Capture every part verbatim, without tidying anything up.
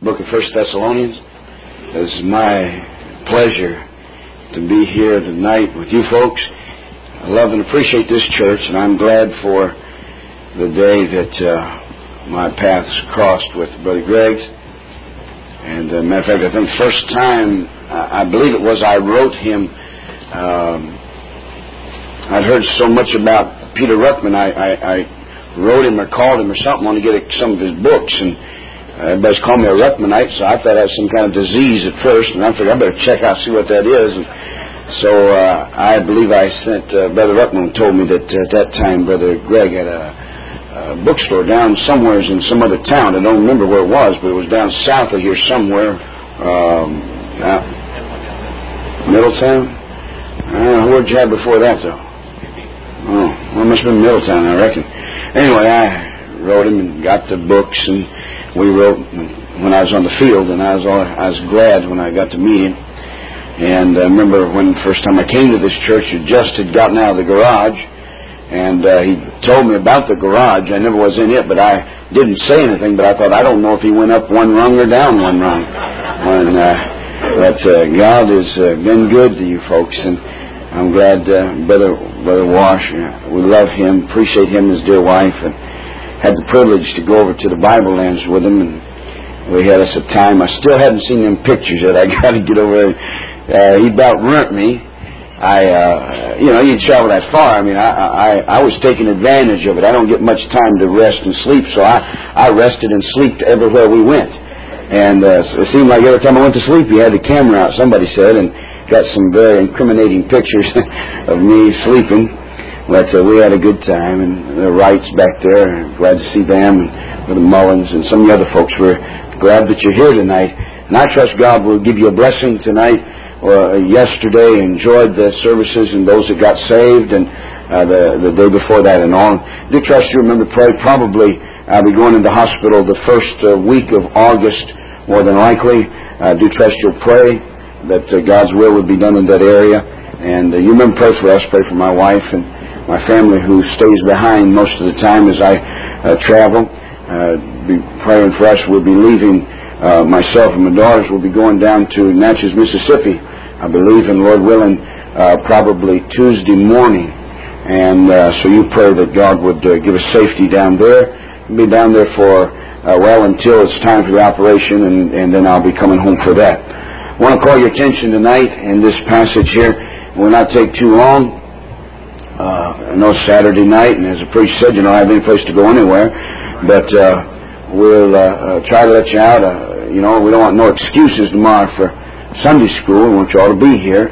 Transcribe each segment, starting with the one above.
book of First Thessalonians. It's my pleasure to be here tonight with you folks. I love and appreciate this church, and I'm glad for the day that uh, my paths crossed with Brother Greg's. And, uh, matter of fact, I think the first time, I believe it was, I wrote him. Um, I'd heard so much about Peter Ruckman, I, I, I wrote him or called him or something, wanted to get some of his books, and everybody's called me a Ruckmanite, so I thought I had some kind of disease at first, and I figured I better check out, see what that is. And so uh, I believe I sent, uh, Brother Ruckman told me that uh, at that time Brother Greg had a, a bookstore down somewhere in some other town. I don't remember where it was, but it was down south of here somewhere. Um, uh, Middletown? Uh, where'd you have before that, though? Oh, well, it must have been Middletown, I reckon. Anyway, I wrote him and got the books, and we wrote when I was on the field, and I was all, I was glad when I got to meet him. And I remember when the first time I came to this church, he just had gotten out of the garage, and uh, he told me about the garage. I never was in it, but I didn't say anything, but I thought, I don't know if he went up one rung or down one rung. And, uh, but uh, God has uh, been good to you folks, and I'm glad uh, Brother, Brother Wash, uh, we love him, appreciate him and his dear wife, and had the privilege to go over to the Bible Lands with him, and we had us a time. I still haven't seen them pictures yet. I got to get over there. Uh, he about ruined me. I, uh, you know, you travel that far. I mean, I, I, I was taking advantage of it. I don't get much time to rest and sleep, so I, I rested and slept everywhere we went. And uh, it seemed like every time I went to sleep, he had the camera out, somebody said, and got some very incriminating pictures of me sleeping. But uh, we had a good time, and the Wrights back there, glad to see them, and the Mullins, and some of the other folks. We're glad that you're here tonight. And I trust God will give you a blessing tonight. Uh, yesterday, enjoyed the services and those that got saved, and uh, the, the day before that and all. I do trust you remember to pray. Probably I'll be going into hospital the first uh, week of August, more than likely. I do trust you'll pray that uh, God's will would be done in that area. And uh, you remember pray for us, pray for my wife and my family who stays behind most of the time as I uh, travel. Uh, be praying for us. We'll be leaving, uh, myself and my daughters will be going down to Natchez, Mississippi, I believe, and Lord willing, uh, probably Tuesday morning. And uh, so you pray that God would uh, give us safety down there. We'll be down there for, uh, well, until it's time for the operation, and, and then I'll be coming home for that. I want to call your attention tonight in this passage here. It will not take too long. Uh, I know it's Saturday night, and as the preacher said, you don't have any place to go anywhere, but uh, we'll uh, uh, try to let you out. Uh, you know, we don't want no excuses tomorrow for Sunday school. We want you all to be here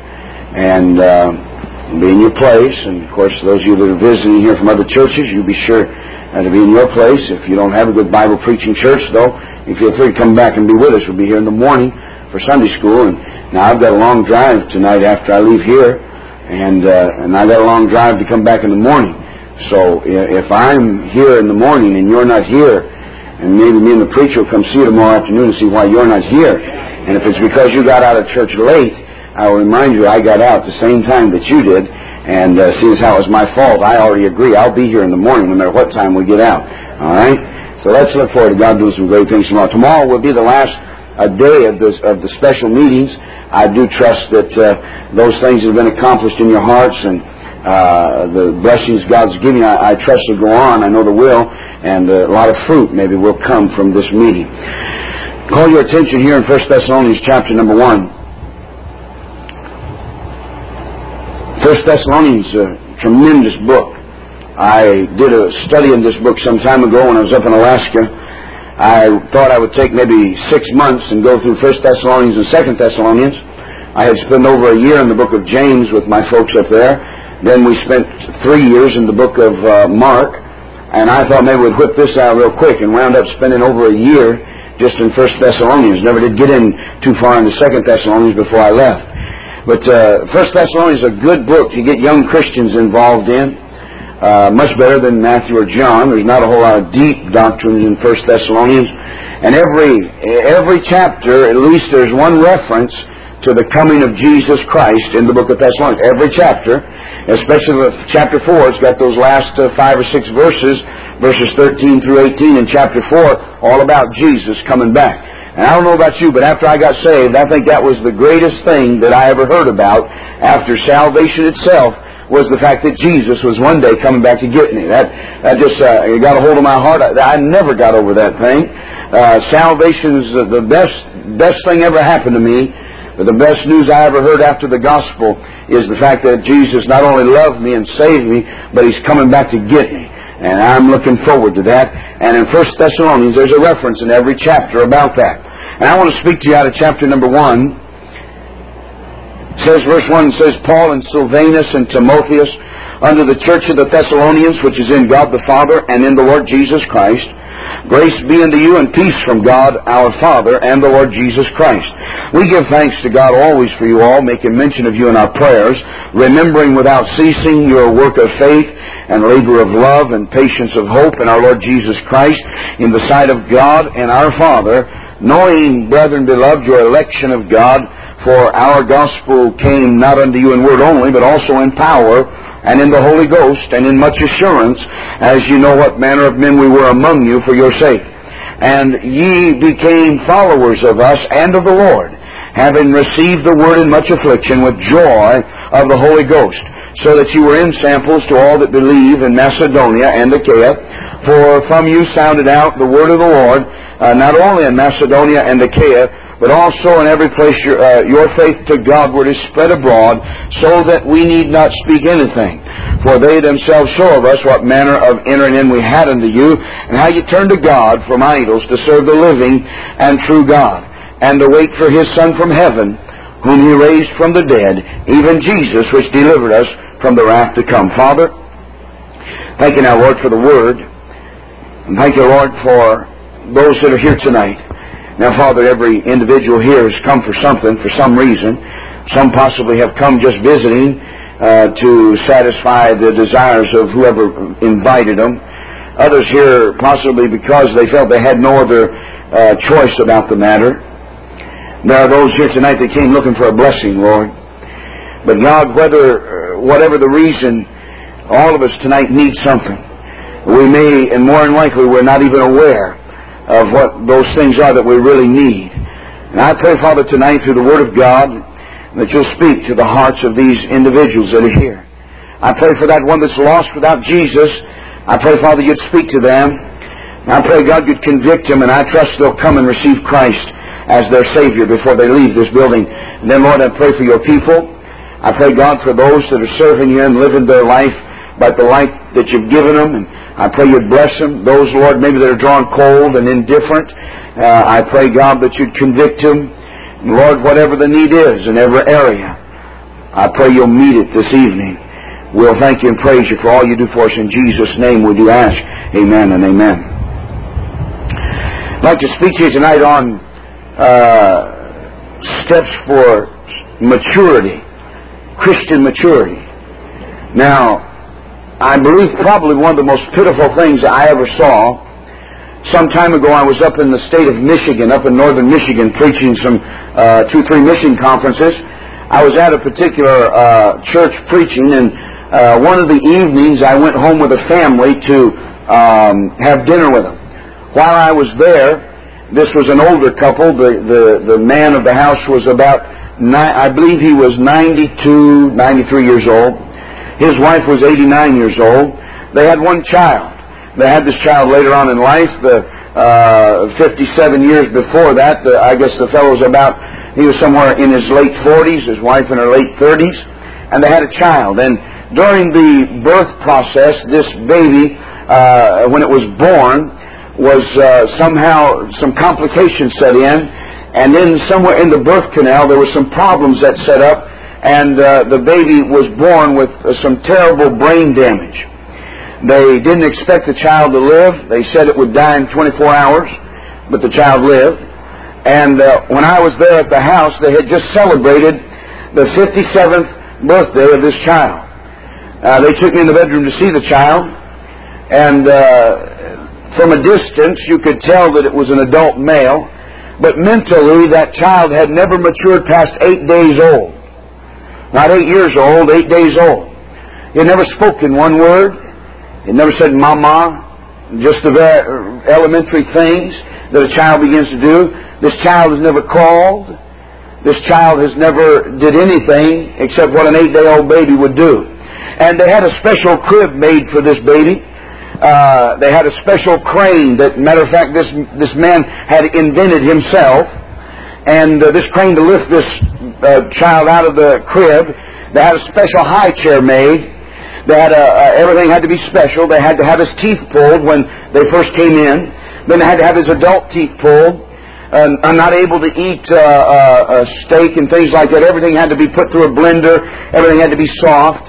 and uh, be in your place. And, of course, those of you that are visiting here from other churches, you'll be sure uh, to be in your place. If you don't have a good Bible preaching church, though, you feel free to come back and be with us. We'll be here in the morning for Sunday school. And now I've got a long drive tonight after I leave here. And uh, and I got a long drive to come back in the morning. So if I'm here in the morning and you're not here, and maybe me and the preacher will come see you tomorrow afternoon and see why you're not here. And if it's because you got out of church late, I will remind you I got out the same time that you did. And uh, seeing as how it was my fault, I already agree. I'll be here in the morning no matter what time we get out. All right? So let's look forward to God doing some great things tomorrow. Tomorrow will be the last a day of the, of the special meetings. I do trust that uh, those things have been accomplished in your hearts, and uh, the blessings God's giving, I, I trust will go on. I know they will, and uh, a lot of fruit maybe will come from this meeting. Call your attention here in First Thessalonians chapter number one. First Thessalonians, a tremendous book. I did a study in this book some time ago when I was up in Alaska. I thought I would take maybe six months and go through First Thessalonians and Second Thessalonians. I had spent over a year in the book of James with my folks up there. Then we spent three years in the book of uh, Mark. And I thought maybe we'd whip this out real quick, and wound up spending over a year just in First Thessalonians. Never did get in too far into Second Thessalonians before I left. But uh, First Thessalonians is a good book to get young Christians involved in. Uh, much better than Matthew or John. There's not a whole lot of deep doctrines in First Thessalonians. And every every chapter, at least there's one reference to the coming of Jesus Christ in the book of Thessalonians. Every chapter, especially chapter four, it's got those last uh, five or six verses, verses thirteen through eighteen in chapter four, all about Jesus coming back. And I don't know about you, but after I got saved, I think that was the greatest thing that I ever heard about after salvation itself, was the fact that Jesus was one day coming back to get me. That that just uh, got a hold of my heart. I, I never got over that thing. Uh, salvation is the best best thing ever happened to me. But the best news I ever heard after the gospel is the fact that Jesus not only loved me and saved me, but He's coming back to get me. And I'm looking forward to that. And in First Thessalonians, there's a reference in every chapter about that. And I want to speak to you out of chapter number one. It says, verse one, it says, Paul and Silvanus and Timotheus, unto the church of the Thessalonians, which is in God the Father and in the Lord Jesus Christ, grace be unto you and peace from God our Father and the Lord Jesus Christ. We give thanks to God always for you all, making mention of you in our prayers, remembering without ceasing your work of faith and labor of love and patience of hope in our Lord Jesus Christ in the sight of God and our Father, knowing, brethren beloved, your election of God, for our gospel came not unto you in word only, but also in power, and in the Holy Ghost, and in much assurance, as you know what manner of men we were among you for your sake. And ye became followers of us and of the Lord, having received the word in much affliction with joy of the Holy Ghost, so that you were ensamples to all that believe in Macedonia and Achaia. For from you sounded out the word of the Lord, uh, not only in Macedonia and Achaia, but also in every place your, uh, your faith to Godward is spread abroad, so that we need not speak anything. For they themselves show of us what manner of entering in we had unto you, and how you turned to God from idols to serve the living and true God, and to wait for His Son from heaven, whom He raised from the dead, even Jesus, which delivered us from the wrath to come. Father, thank you now, Lord, for the Word, and thank you, Lord, for those that are here tonight. Now, Father, every individual here has come for something, for some reason. Some possibly have come just visiting uh, to satisfy the desires of whoever invited them. Others here possibly because they felt they had no other uh, choice about the matter. There are those here tonight that came looking for a blessing, Lord. But God, whether, uh, whatever the reason, all of us tonight need something. We may, and more than likely, we're not even aware of what those things are that we really need. And I pray, Father, tonight through the Word of God, that you'll speak to the hearts of these individuals that are here. I pray for that one that's lost without Jesus. I pray, Father, you'd speak to them. And I pray, God, you'd convict them, and I trust they'll come and receive Christ as their Savior before they leave this building. And then, Lord, I pray for your people. I pray, God, for those that are serving you and living their life by the light that you've given them, and I pray you'd bless them. Those, Lord, maybe that are drawn cold and indifferent, uh, I pray, God, that you'd convict them. And Lord, whatever the need is in every area, I pray you'll meet it this evening. We'll thank you and praise you for all you do for us. In Jesus' name we do ask. Amen and amen. I'd like to speak to you tonight on uh, steps for maturity, Christian maturity. Now, I believe probably one of the most pitiful things I ever saw. Some time ago I was up in the state of Michigan, up in northern Michigan, preaching some uh, two, three mission conferences. I was at a particular uh, church preaching, and uh, one of the evenings I went home with a family to um, have dinner with them. While I was there, this was an older couple. The, the, the man of the house was about, ni- I believe he was ninety-two, ninety-three years old. His wife was eighty-nine years old. They had one child. They had this child later on in life. The uh, fifty-seven years before that, the, I guess the fellow was about, he was somewhere in his late forties, his wife in her late thirties, and they had a child. And during the birth process, this baby, uh, when it was born, was uh, somehow, some complications set in, and then somewhere in the birth canal there were some problems that set up, and uh, the baby was born with uh, some terrible brain damage. They didn't expect the child to live. They said it would die in twenty-four hours, but the child lived. And uh, when I was there at the house, they had just celebrated the fifty-seventh birthday of this child. Uh, they took me in the bedroom to see the child, and uh, from a distance you could tell that it was an adult male. but mentally that child had never matured past eight days old. Not eight years old, eight days old. He had never spoken one word. He had never said mama, just the very elementary things that a child begins to do. This child has never crawled. This child has never did anything except what an eight-day-old baby would do. And they had a special crib made for this baby. Uh, they had a special crane that, matter of fact, this this man had invented himself. And uh, this crane to lift this uh, child out of the crib. They had a special high chair made. They had a, uh, everything had to be special. They had to have his teeth pulled when they first came in. Then they had to have his adult teeth pulled. Uh, I'm not able to eat uh, uh, steak and things like that. Everything had to be put through a blender. Everything had to be soft.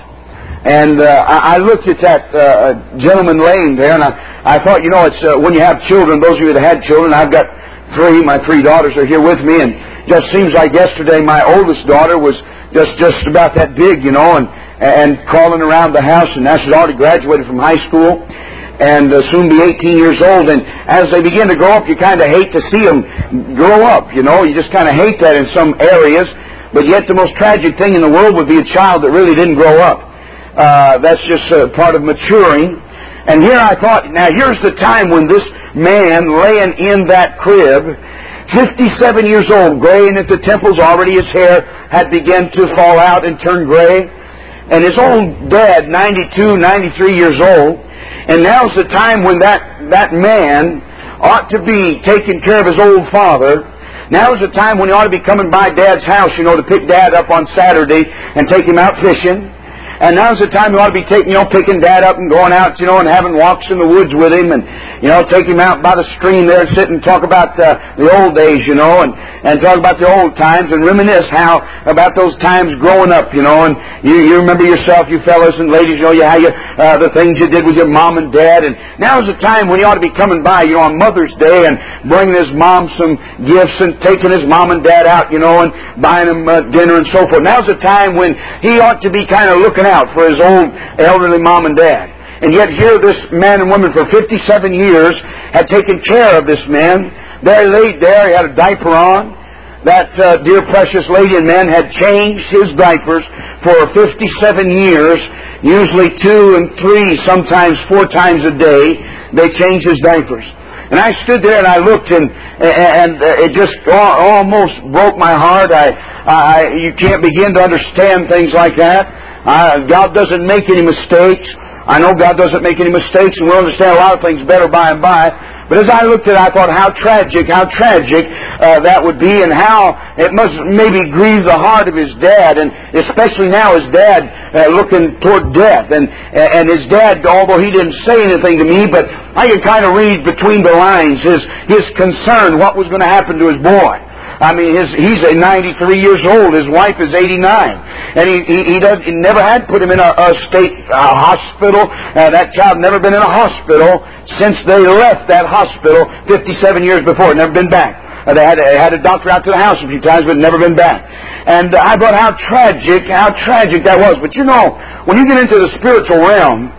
And uh, I, I looked at that uh, gentleman laying there, and I, I thought, you know, it's uh, when you have children, those of you that had children, I've got three. My three daughters are here with me, and just seems like yesterday my oldest daughter was just just about that big, you know, and and crawling around the house, and now she's already graduated from high school. And uh, soon be eighteen years old. And as they begin to grow up, you kind of hate to see them grow up, you know. You just kind of hate that in some areas. But yet the most tragic thing in the world would be a child that really didn't grow up. Uh, that's just uh, part of maturing. And here I thought, now here's the time when this man laying in that crib, fifty-seven years old, graying at the temples, already his hair had begun to fall out and turn gray. And his own dad, ninety-two, ninety-three years old. And now's the time when that, that man ought to be taking care of his old father. Now's the time when he ought to be coming by Dad's house, you know, to pick Dad up on Saturday and take him out fishing. And now's the time he ought to be taking, you know, picking Dad up and going out, you know, and having walks in the woods with him, and, you know, take him out by the stream there and sit and talk about uh, the old days, you know, and, and talk about the old times and reminisce how about those times growing up, you know, and you, you remember yourself, you fellas and ladies, you know, you, how you, uh, the things you did with your mom and dad. And now's the time when he ought to be coming by, you know, on Mother's Day and bringing his mom some gifts and taking his mom and dad out, you know, and buying them uh, dinner and so forth. Now's the time when he ought to be kind of looking out for his old elderly mom and dad. And yet here this man and woman for fifty-seven years had taken care of this man. There he laid there, he had a diaper on. That uh, dear precious lady and man had changed his diapers for fifty-seven years, usually two and three, sometimes four times a day. They changed his diapers. And I stood there and I looked, and and it just almost broke my heart. I, I you can't begin to understand things like that. Uh, God doesn't make any mistakes. I know God doesn't make any mistakes, and we'll understand a lot of things better by and by. But as I looked at it, I thought how tragic, how tragic uh, that would be, and how it must maybe grieve the heart of his dad, and especially now his dad uh, looking toward death. And and his dad, although he didn't say anything to me, but I could kind of read between the lines his his concern, what was going to happen to his boy. I mean, his, he's ninety-three years old. His wife is eighty-nine, and he he, he, does, he never had put him in a, a state uh, hospital. Uh, that child never been in a hospital since they left that hospital fifty-seven years before. Never been back. Uh, they had they had a doctor out to the house a few times, but never been back. And uh, I thought how tragic, how tragic that was. But you know, when you get into the spiritual realm,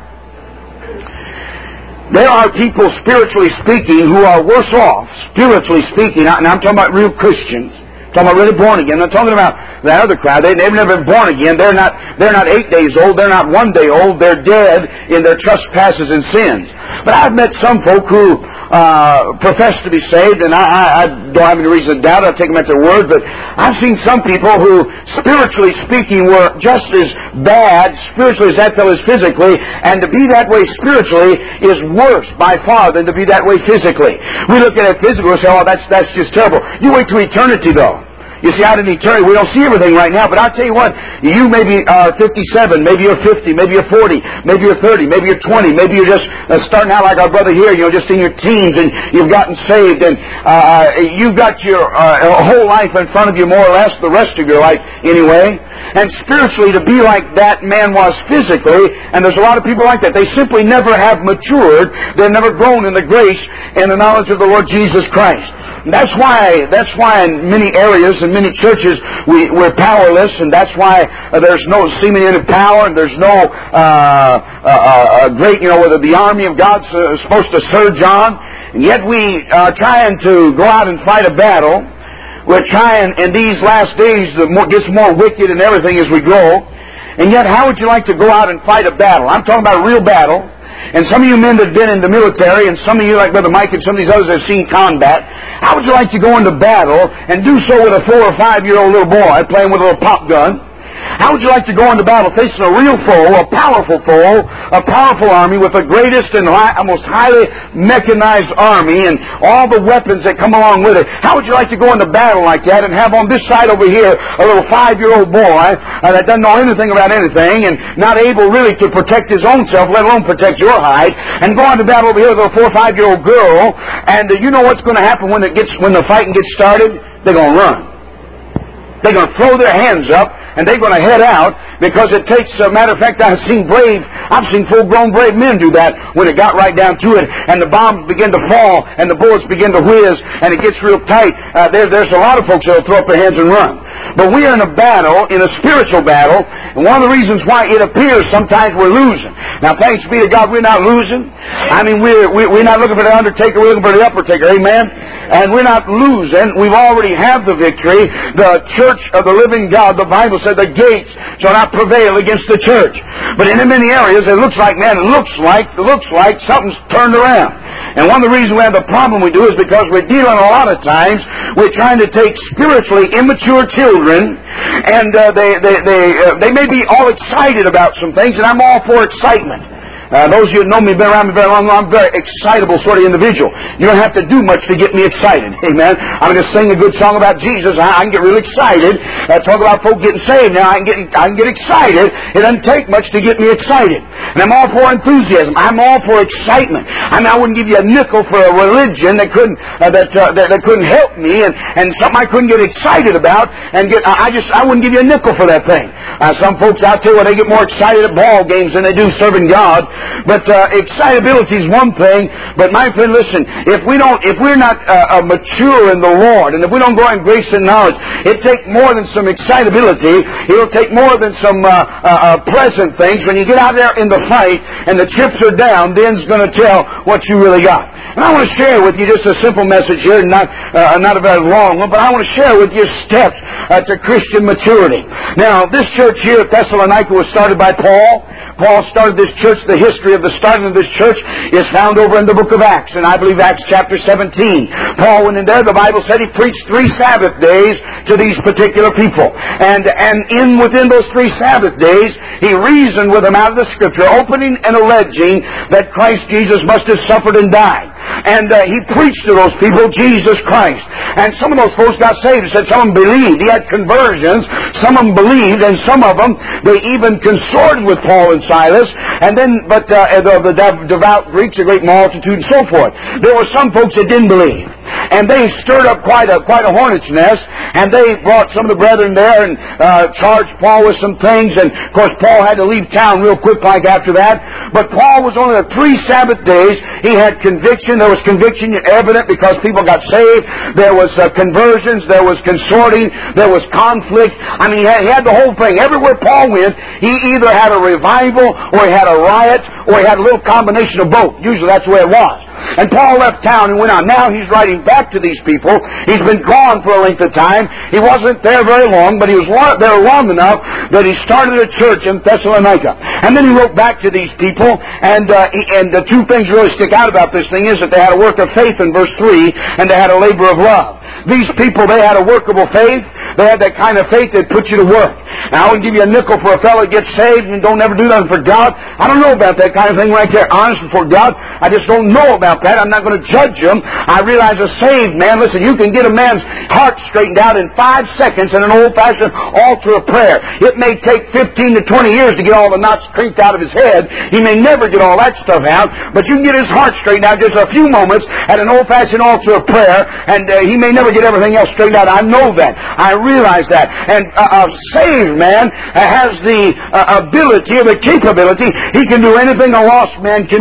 there are people, spiritually speaking, who are worse off, spiritually speaking, and I'm talking about real Christians, I'm talking about really born again. I'm not talking about that other crowd. They, they've never been born again. They're not, they're not eight days old. They're not one day old. They're dead in their trespasses and sins. But I've met some folk who uh, profess to be saved, and I, I, I don't have any reason to doubt it. I take them at their word. But I've seen some people who, spiritually speaking, were just as bad spiritually as that fellow is physically, and to be that way spiritually is worse by far than to be that way physically. We look at it physically and say, oh, that's, that's just terrible. You wait till eternity, though. You see, out in eternity, we don't see everything right now, but I'll tell you what, you maybe are fifty-seven, maybe you're fifty, maybe you're forty, maybe you're thirty, maybe you're twenty, maybe you're just uh, starting out like our brother here, you know, just in your teens, and you've gotten saved, and uh, you've got your uh, whole life in front of you, more or less, the rest of your life anyway. And spiritually, to be like that man was physically, and there's a lot of people like that, they simply never have matured, they've never grown in the grace and the knowledge of the Lord Jesus Christ. And that's why, that's why in many areas and in many churches we, we're powerless, and that's why uh, there's no seeming any power, and there's no uh, uh, uh, great, you know, whether the army of God's uh, supposed to surge on, and yet we are trying to go out and fight a battle. We're trying, in these last days, the more, gets more wicked and everything as we go. And yet, how would you like to go out and fight a battle? I'm talking about a real battle. And some of you men that have been in the military, and some of you, like Brother Mike and some of these others, have seen combat. How would you like to go into battle and do so with a four or five-year-old little boy playing with a little pop gun? How would you like to go into battle facing a real foe, a powerful foe, a powerful army with the greatest and most highly mechanized army and all the weapons that come along with it? How would you like to go into battle like that and have on this side over here a little five-year-old boy uh, that doesn't know anything about anything and not able really to protect his own self, let alone protect your hide, and go into battle over here with a four or five-year-old girl, and uh, you know what's going to happen when it gets when the fighting gets started? They're going to run. They're going to throw their hands up, and they're going to head out, because it takes, a matter of fact, I've seen brave, I've seen full-grown brave men do that when it got right down to it, and the bombs begin to fall, and the bullets begin to whiz, and it gets real tight. Uh, there, there's a lot of folks that will throw up their hands and run. But we are in a battle, in a spiritual battle, and one of the reasons why it appears sometimes we're losing. Now, thanks be to God, we're not losing. I mean, we're, we're not looking for the undertaker, we're looking for the uppertaker, amen? And we're not losing. We've already have the victory. The church of the living God, the Bible said, the gates shall not prevail against the church. But in many areas, it looks like, man, it looks like, it looks like something's turned around. And one of the reasons we have the problem we do is because we're dealing a lot of times, we're trying to take spiritually immature children, and uh, they they they uh, they may be all excited about some things, and I'm all for excitement. Uh, those of you that know me, been around me very long, I'm a very excitable sort of individual. You don't have to do much to get me excited. Amen. I'm going to sing a good song about Jesus. I, I can get really excited. Uh, talk about folk getting saved. Now I can get I can get excited. It doesn't take much to get me excited. And I'm all for enthusiasm. I'm all for excitement. I mean, I wouldn't give you a nickel for a religion that couldn't uh, that, uh, that that couldn't help me, and, and something I couldn't get excited about. And get I just I wouldn't give you a nickel for that thing. Uh, some folks out there, well, they get more excited at ball games than they do serving God. But uh, excitability is one thing. But my friend, listen, if we don't, if we're not uh, uh, mature in the Lord, and if we don't grow in grace and knowledge, it takes more than some excitability. It'll take more than some uh, uh, uh, pleasant things. When you get out there in the fight and the chips are down, then's going to tell what you really got. And I want to share with you just a simple message here, not uh, not a very long one, but I want to share with you steps uh, to Christian maturity. Now, this church here at Thessalonica was started by Paul. Paul started this church. The history of the starting of this church is found over in the book of Acts, and I believe Acts chapter seventeen. Paul went in there. The Bible said he preached three Sabbath days to these particular people. And and in within those three Sabbath days, he reasoned with them out of the Scripture, opening and alleging that Christ Jesus must have suffered and died. And uh, he preached to those people Jesus Christ. And some of those folks got saved. He said some of them believed. He had conversions. Some of them believed, and some of them, they even consorted with Paul and Silas. And then, but uh, the, the devout Greeks, a great multitude, and so forth. There were some folks that didn't believe. And they stirred up quite a quite a hornet's nest, and they brought some of the brethren there and uh, charged Paul with some things. And of course, Paul had to leave town real quick like after that. But Paul was only the three Sabbath days. He had conviction. There was conviction evident because people got saved. There was uh, conversions. There was consorting. There was conflict. I mean, he had, he had the whole thing. Everywhere Paul went, he either had a revival, or he had a riot, or he had a little combination of both. Usually that's the way it was. And Paul left town and went on. Now he's writing back to these people. He's been gone for a length of time. He wasn't there very long, but he was there long enough that he started a church in Thessalonica. And then he wrote back to these people, and uh, he, and the two things really stick out about this thing is that they had a work of faith in verse three, and they had a labor of love. These people, they had a workable faith. They had that kind of faith that put you to work. Now, I wouldn't give you a nickel for a fellow that gets saved and don't ever do nothing for God. I don't know about that kind of thing right there. Honest before God, I just don't know about that. I'm not going to judge him. I realize a saved man, listen, you can get a man's heart straightened out in five seconds in an old-fashioned altar of prayer. It may take fifteen to twenty years to get all the knots creaked out of his head. He may never get all that stuff out, but you can get his heart straightened out just a few moments at an old-fashioned altar of prayer, and uh, he may never get everything else straightened out. I know that. I realize that. And uh, a saved man has the uh, ability or the capability. He can do anything a lost man can do.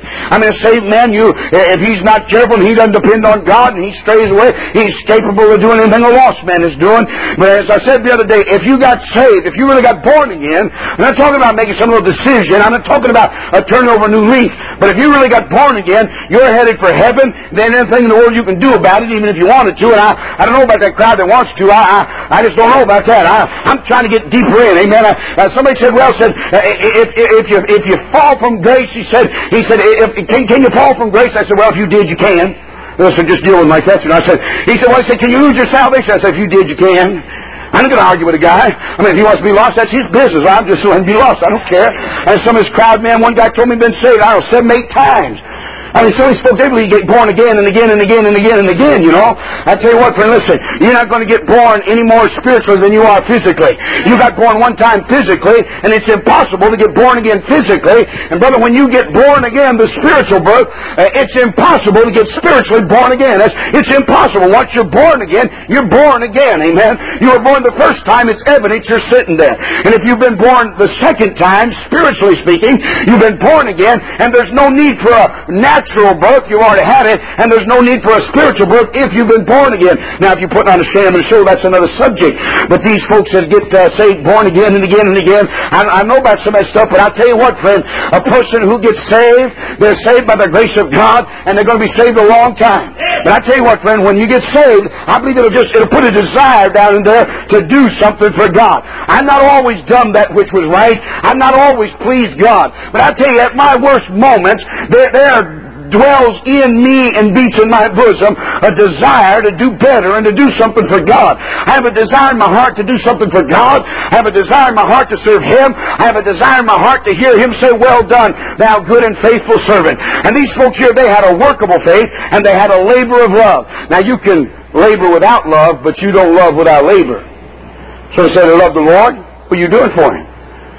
I mean, a saved man, you, if he's not careful and he doesn't depend on God and he strays away, he's capable of doing anything a lost man is doing. But as I said the other day, if you got saved, if you really got born again, I'm not talking about making some little decision, I'm not talking about a turn over a new leaf, but if you really got born again, you're headed for heaven, then anything in the world you can do about it, even if you wanted to, and I, I don't know about that crowd that wants to, I, I, I just don't know about that. I, I'm trying to get deeper in, amen. I, uh, somebody said, well, said, uh, if, if, if, you, if you fall from grace, he said, he said, if, can, can you fall from grace? I said, well, if you did, you can. I said, just deal with my question. I said, he said, well, I said, can you lose your salvation? I said, if you did, you can. I'm not going to argue with a guy. I mean, if he wants to be lost, that's his business. I'm just letting him be lost. I don't care. And some of his crowd, man, one guy told me he'd been saved, I don't know, seven, eight times. I mean, some of these folks, they believe you get born again and again and again and again and again, you know. I tell you what, friend, listen, you're not going to get born any more spiritually than you are physically. You got born one time physically, and it's impossible to get born again physically. And brother, when you get born again, the spiritual birth, uh, it's impossible to get spiritually born again. That's, it's impossible. Once you're born again, you're born again, amen. You were born the first time, it's evident you're sitting there. And if you've been born the second time, spiritually speaking, you've been born again, and there's no need for a natural Natural birth, you already had it, and there's no need for a spiritual birth if you've been born again. Now, if you're putting on a sham and show, that's another subject. But these folks that get uh, saved, born again and again and again, I, I know about some of that stuff, but I'll tell you what, friend, a person who gets saved, they're saved by the grace of God, and they're going to be saved a long time. But I tell you what, friend, when you get saved, I believe it'll just it'll put a desire down in there to do something for God. I've not always done that which was right. I've not always pleased God. But I tell you, at my worst moments, there there dwells in me and beats in my bosom a desire to do better and to do something for God. I have a desire in my heart to do something for God. I have a desire in my heart to serve Him. I have a desire in my heart to hear Him say, well done, thou good and faithful servant. And these folks here, they had a workable faith and they had a labor of love. Now you can labor without love, but you don't love without labor. So they say they love the Lord. What are you doing for Him?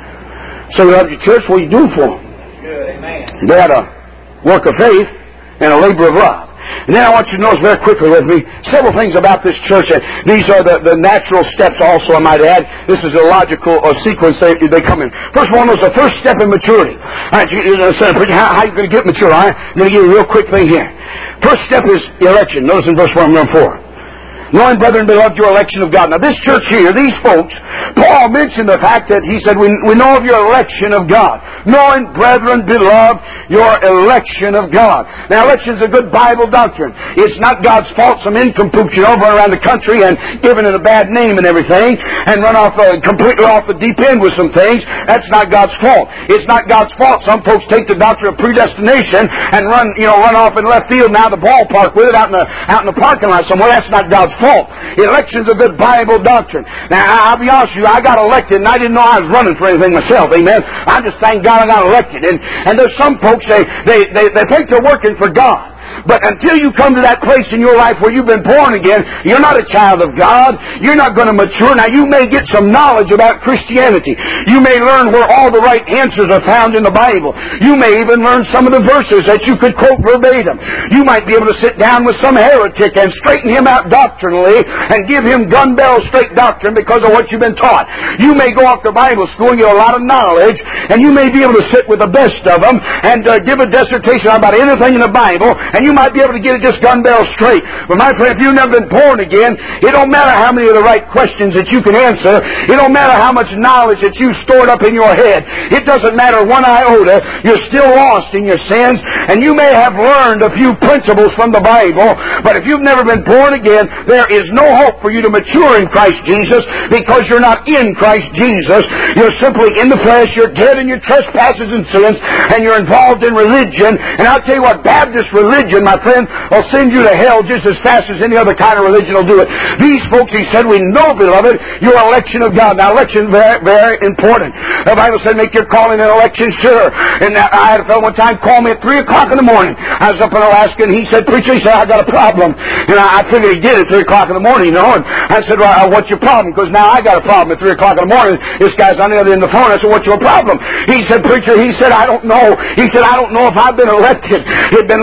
So they love your church. What are you doing for Him? Good, amen. They had a work of faith and a labor of love. And then I want you to notice very quickly with me several things about this church. And these are the, the natural steps also, I might add. This is a logical uh, sequence they, they come in. First one was the first step in maturity. All right, you, you know, how, how are you going to get mature? All right? I'm going to give you a real quick thing here. First step is election. Notice in verse one, number four. Knowing, brethren, beloved, your election of God. Now, this church here, these folks, Paul mentioned the fact that he said, we, we know of your election of God. Knowing, brethren, beloved, your election of God. Now, election is a good Bible doctrine. It's not God's fault some nincompoop you over around the country and giving it a bad name and everything and run off uh, completely off the deep end with some things. That's not God's fault. It's not God's fault some folks take the doctrine of predestination and run, you know, run off in left field and out of the ballpark with it out in the, out in the parking lot somewhere. That's not God's fault. Election's a good Bible doctrine. Now, I'll be honest with you, I got elected and I didn't know I was running for anything myself, amen. I just thank God I got elected. And, and there's some folks, they, they, they, they think they're working for God. But until you come to that place in your life where you've been born again, you're not a child of God. You're not going to mature. Now, you may get some knowledge about Christianity. You may learn where all the right answers are found in the Bible. You may even learn some of the verses that you could quote verbatim. You might be able to sit down with some heretic and straighten him out doctrinally and give him gun barrel straight doctrine because of what you've been taught. You may go off to Bible school and get a lot of knowledge, and you may be able to sit with the best of them and uh, give a dissertation about anything in the Bible, and you might be able to get it just gun barrel straight. But my friend, if you've never been born again, it don't matter how many of the right questions that you can answer. It don't matter how much knowledge that you've stored up in your head. It doesn't matter one iota. You're still lost in your sins, and you may have learned a few principles from the Bible, but if you've never been born again, there is no hope for you to mature in Christ Jesus because you're not in Christ Jesus. You're simply in the flesh. You're dead in your trespasses and sins, and you're involved in religion. And I'll tell you what, Baptist religion, my friend, will send you to hell just as fast as any other kind of religion will do it. These folks, he said, we know, beloved, your election of God. Now, election, very, very important. The Bible said, make your calling and election sure. And I had a fellow one time call me at three o'clock in the morning. I was up in Alaska, and he said, preacher, he said, I got a problem. And I, I figured he did at three o'clock in the morning, you know. And I said, well, what's your problem? Because now I got a problem at three o'clock in the morning. This guy's on the other end of the phone. I said, what's your problem? He said, preacher, he said, I don't know. He said, I don't know if I've been elected. He'd been listening to some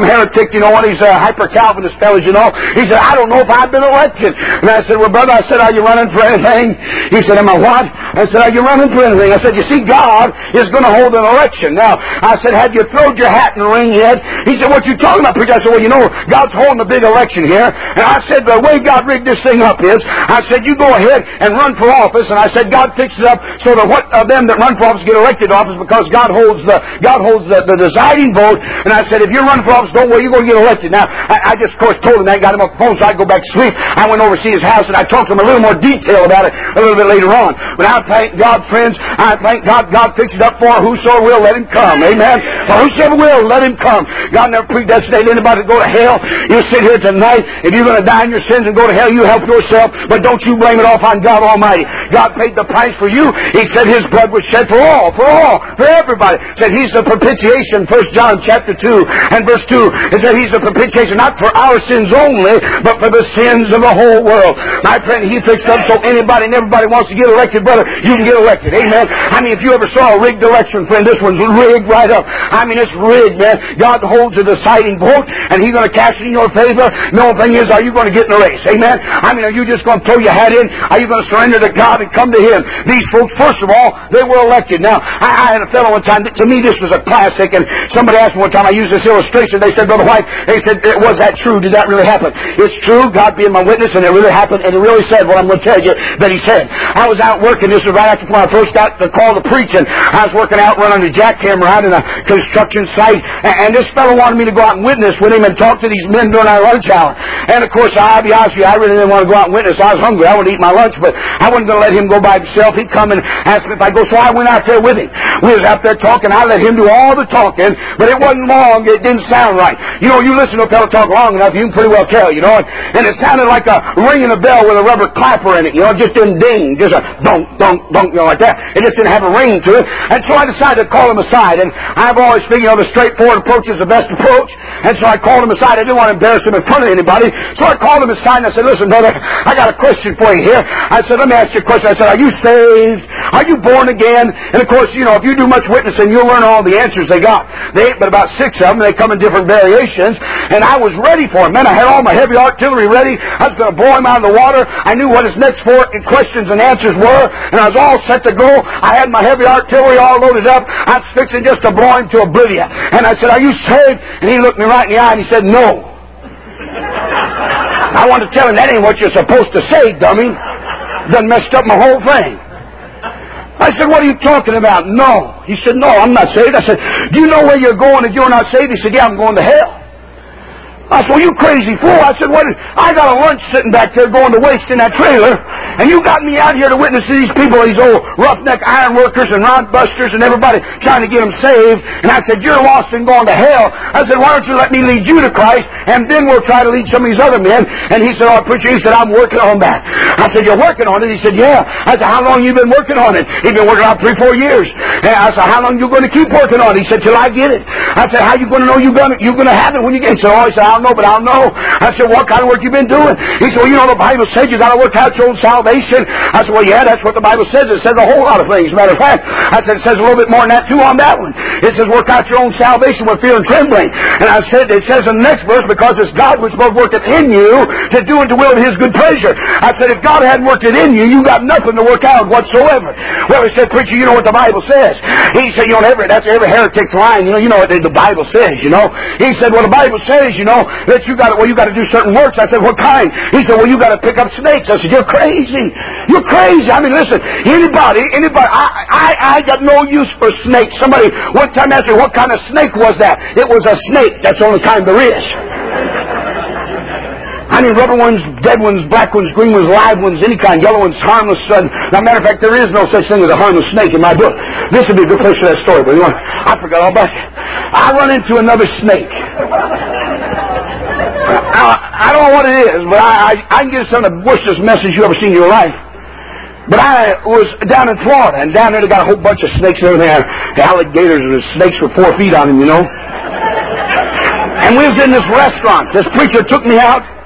some heretic, you know, one of these uh, hyper-Calvinist fellas, you know. He said, I don't know if I've been elected. And I said, well, brother, I said, are you running for anything? He said, am I what? I said, are you running for anything? I said, you see, God is going to hold an election. Now, I said, have you thrown your hat in the ring yet? He said, what you talking about, preacher? I said, well, you know, God's holding a big election here. And I said, the way God rigged this thing up is, I said, you go ahead and run for office. And I said, God fixed it up so that what of them that run for office get elected to office because God holds the God holds the, the deciding vote. And I said, if you're running for office, don't worry, you're going to get elected. Now, I, I just, of course, told him that, got him off the phone so I could go back to sleep. I went over to see his house, and I talked to him a little more detail about it a little bit later on. But I thank God, friends, I thank God, God fixed it up for whosoever will, let him come. Amen. For whosoever will, let him come. God never predestinated anybody to go to hell. You sit here tonight, if you're going to die in your sins and go to hell, you help yourself, but don't you blame it off on God Almighty. God paid the price for you. He said His blood was shed for all, for all, for everybody. He said He's the propitiation, First John chapter two and verse two. He said He's the propitiation, not for our sins only, but for the sins of the whole world. My friend, He fixed up so anybody and everybody wants to get elected, brother, you can get elected. Amen. I mean, if you ever saw a rigged election, friend, this one's rigged right up. I mean, it's rigged, man. God holds a deciding vote, and He's going to cast it in your favor. The only thing is, are you going to get in the race? Amen. I mean, are you just going to throw your hat in? Are you going to surrender to God and come to Him? These folks, first of all, they were elected. Now, I, I had a fellow one time, to me this was a classic, and somebody asked me one time, I used this illustration, they said, Brother White, they said, was that true? Did that really happen? It's true, God being my witness, and it really happened, and it really said what I'm going to tell you that He said. I was out working, this was right after when I first got the call to preaching. I was working out, running a jackhammer out in a construction site, and, and this fellow wanted me to go out and witness with him and talk to these men during our lunch hour. And of course, I'll be honest with you, I really didn't want to go out and witness. I was hungry, I wanted to eat my lunch, but I wasn't going to let him go by himself. He'd come and ask me if I go, so I went out there with him. We was out there talking, I let him do all the talking, but it wasn't long, it didn't sound right. You know, you listen to a fellow talk long enough, you can pretty well tell, you know, and, and it sounded like a ringing a bell with a rubber clapper in it, you know, it just didn't ding, just a dunk, dunk, dunk, you know, like that. It just didn't have a ring to it, and so I decided to call him aside, and I've always figured, you know, the straightforward approach is the best approach, and so I called him aside. I didn't want to embarrass him in front of anybody, so I called him aside and I said, listen, brother, I got a question for you here. I said, let me ask you a question. I said, are you saved? Are you born again? And of course, you know, if you do much witnessing, you'll learn all the answers they got. They ain't but about six of them. They come in different variations, and I was ready for him. Man, I had all my heavy artillery ready. I was going to blow him out of the water. I knew what his next four questions and answers were, and I was all set to go. I had my heavy artillery all loaded up. I was fixing just to blow him to oblivion. And I said, are you saved? And he looked me right in the eye and he said, no. I wanted to tell him, that ain't what you're supposed to say, dummy. Done messed up my whole thing. I said, what are you talking about? No. He said, no, I'm not saved. I said, do you know where you're going if you're not saved? He said, yeah, I'm going to hell. I said, well, you crazy fool. I said, what? I got a lunch sitting back there going to waste in that trailer, and you got me out here to witness to these people, these old roughneck iron workers and rod busters and everybody trying to get them saved. And I said, you're lost and going to hell. I said, why don't you let me lead you to Christ, and then we'll try to lead some of these other men. And he said, oh, preacher, he said, I'm working on that. I said, you're working on it? He said, yeah. I said, how long you been working on it? He'd been working on it three, four years. And I said, how long you going to keep working on it? He said, till I get it. I said, how you going to know you're going to, you're going to have it when you get it? He said, oh, he said, I don't know, but I'll know. I said, what kind of work you been doing? He said, well, you know, the Bible says you got to work out your own salvation. I said, well, yeah, that's what the Bible says. It says a whole lot of things. Matter of fact, I said, it says a little bit more than that, too, on that one. It says, work out your own salvation with fear and trembling. And I said, it says in the next verse, because it's God which both worketh in you to do and to will of His good pleasure. I said, if God hadn't worked it in you, you got nothing to work out whatsoever. Well, he said, preacher, you know what the Bible says. He said, you know, every, that's every heretic's line. You know, you know what the, the Bible says, you know. He said, well, the Bible says, you know, that you got to, well, you got to do certain works. I said, what kind? He said, well, you got to pick up snakes. I said, you're crazy. You're crazy. I mean, listen, anybody, anybody, I, I, I got no use for snakes. Somebody one time asked me, what kind of snake was that? It was a snake. That's the only kind there is. I mean, rubber ones, dead ones, black ones, green ones, live ones, any kind, yellow ones, harmless. Uh, now, matter of fact, there is no such thing as a harmless snake in my book. This would be a good place for that story, but you know, I forgot all about it. I run into another snake. I, I don't know what it is, but I, I, I can get some of the worstest message you ever seen in your life. But I was down in Florida, and down there they got a whole bunch of snakes and everything. The alligators and the snakes with four feet on them, you know. And we was in this restaurant. This preacher took me out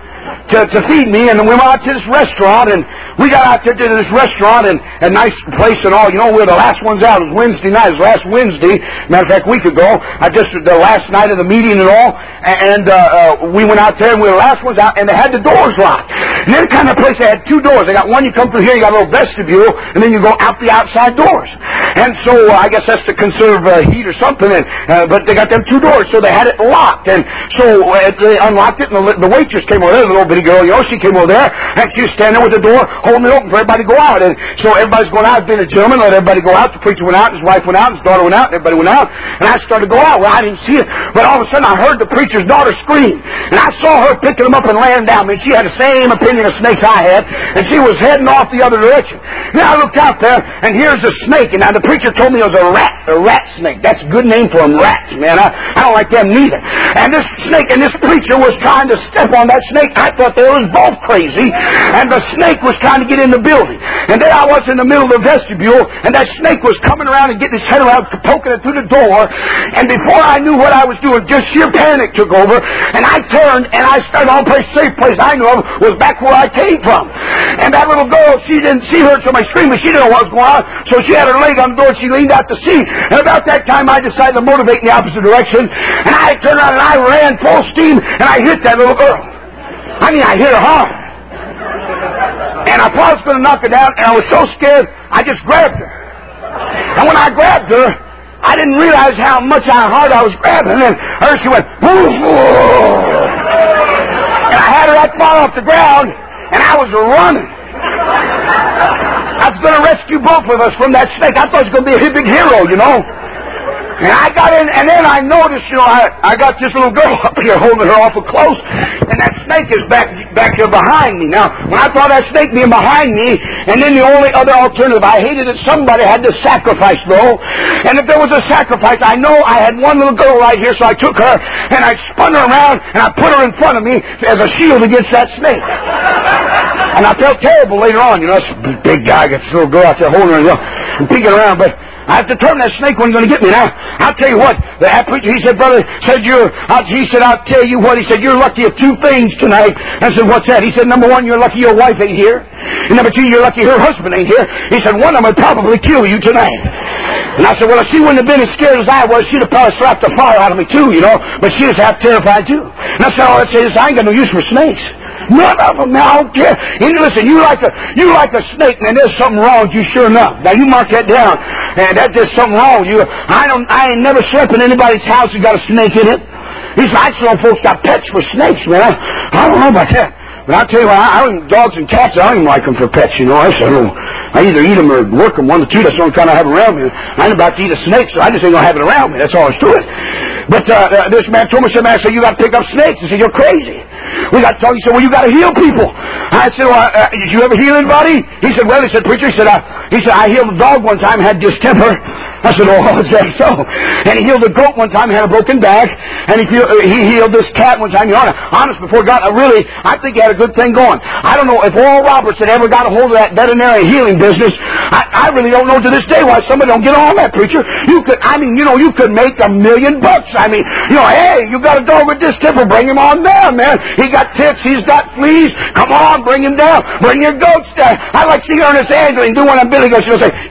to, to feed me, and we went out to this restaurant, and we got out there to this restaurant, and a nice place and all. You know, we're the last ones out. It was Wednesday night. It was last Wednesday. Matter of fact, a week ago. I just, the last night of the meeting and all, and uh, uh, we went out there, and we were the last ones out, and they had the doors locked. And they're the kind of place they had two doors. They got one, you come through here, you got a little vestibule, and then you go out the outside doors. And so, uh, I guess that's to conserve uh, heat or something, and, uh, but they got them two doors, so they had it locked. And so, uh, they unlocked it, and the, the waitress came over there, the little bitty girl, you know, she came over there, and she was standing there with the door, holding it open for everybody to go out. And so everybody's going out, being a gentleman, let everybody go out. The preacher went out, his wife went out, his daughter went out, and everybody went out. And I started to go out. Well, I didn't see it, but all of a sudden I heard the preacher's daughter scream. And I saw her picking them up and laying down. I mean, she had the same opinion of snakes I had, and she was heading off the other direction. Now I looked out there, and here's a snake. And now the preacher told me it was a rat, a rat snake. That's a good name for them, rats, man. I, I don't like them neither. And this snake, and this preacher was trying to step on that snake. I thought they was both crazy, and the snake was trying to get in the building. And there I was in the middle of the vestibule, and that snake was coming around and getting his head around, poking it through the door. And before I knew what I was doing, just sheer panic took over, and I turned, and I started on place, safe place I knew of was back where I came from. And that little girl, she didn't see her so my scream, but she didn't know what was going on, so she had her leg on the door, and she leaned out to see. And about that time, I decided to motivate in the opposite direction, and I turned around, and I ran full steam, and I hit that little girl. I mean, I hit her hard. And I thought I was going to knock her down, and I was so scared, I just grabbed her. And when I grabbed her, I didn't realize how much how hard I was grabbing, and her, she went, whoo, whoo. And I had her that far off the ground, and I was running. I was going to rescue both of us from that snake. I thought it was going to be a big hero, you know. And I got in, and then I noticed, you know, I, I got this little girl up here holding her awful close, and that snake is back back here behind me. Now, when I thought that snake being behind me, and then the only other alternative, I hated that somebody had to sacrifice, though. And if there was a sacrifice, I know I had one little girl right here, so I took her, and I spun her around, and I put her in front of me as a shield against that snake. And I felt terrible later on, you know, this big guy got this little girl out there holding her, you know, and peeking around, but I have to determine that snake wasn't going to get me. Now, I'll tell you what, the preacher, he said, brother, said you're, he said, I'll tell you what, he said, you're lucky of two things tonight. I said, what's that? He said, number one, you're lucky your wife ain't here. And number two, you're lucky her husband ain't here. He said, one of them would probably kill you tonight. And I said, well, if she wouldn't have been as scared as I was, she'd have probably slapped the fire out of me too, you know, but she was half terrified too. And I said, oh, I said, I ain't got no use for snakes. None of them. Now, I don't care. And listen, you like a you like a snake, and there's something wrong with you, sure enough. Now, you mark that down, and that there's something wrong with you. I don't. I ain't never slept in anybody's house who got a snake in it. These like some folks got pets for snakes, man. I, I don't know about that. But I'll tell you what, I, I don't, dogs and cats, I don't even like them for pets, you know. I, I, don't, I either eat them or work them, one or two. That's the only kind I have around me. I ain't about to eat a snake, so I just ain't going to have it around me. That's all there's to it. But uh, uh, this man told me, said, man, I said, you got to pick up snakes. I said, you're crazy. We got to talk. He said, well, you got to heal people. I said, well, uh, did you ever heal anybody? He said, well, he said, preacher, he said, uh, he said, I healed a dog one time, had distemper. I said, oh, is that so? And he healed a goat one time, had a broken back. And he, uh, he healed this cat one time. You know, honest, before God, I really, I think he had a good thing going. I don't know if Oral Roberts had ever got a hold of that veterinary healing business. I, I really don't know to this day why somebody don't get on that, preacher. You could, I mean, you know, you could make a million bucks. I mean, you know, hey, you got a dog with distemper, bring him on down, man. He got ticks, he's got fleas. Come on, bring him down. Bring your goats down. I like seeing Ernest Angeline do one on Billy Goat. She'll say,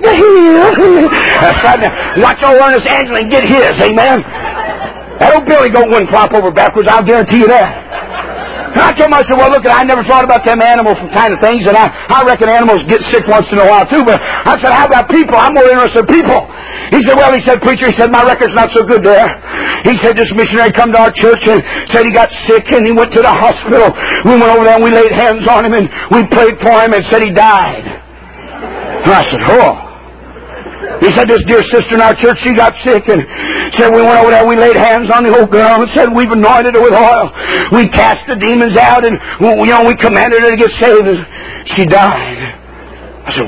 that's right now. Watch old Ernest Angeline get his, amen. That old Billy Goat wouldn't flop over backwards, I'll guarantee you that. And I told him, I said, well, look, I never thought about them animal kind of things, and I, I reckon animals get sick once in a while, too, but I said, how about people? I'm more interested in people. He said, well, he said, preacher, he said, my record's not so good there. He said, this missionary come to our church and said he got sick, and he went to the hospital. We went over there, and we laid hands on him, and we prayed for him, and said he died. And I said, oh. He said, this dear sister in our church, she got sick, and said we went over there, we laid hands on the old girl, and said we've anointed her with oil. We cast the demons out, and you know, we commanded her to get saved, and she died. I said,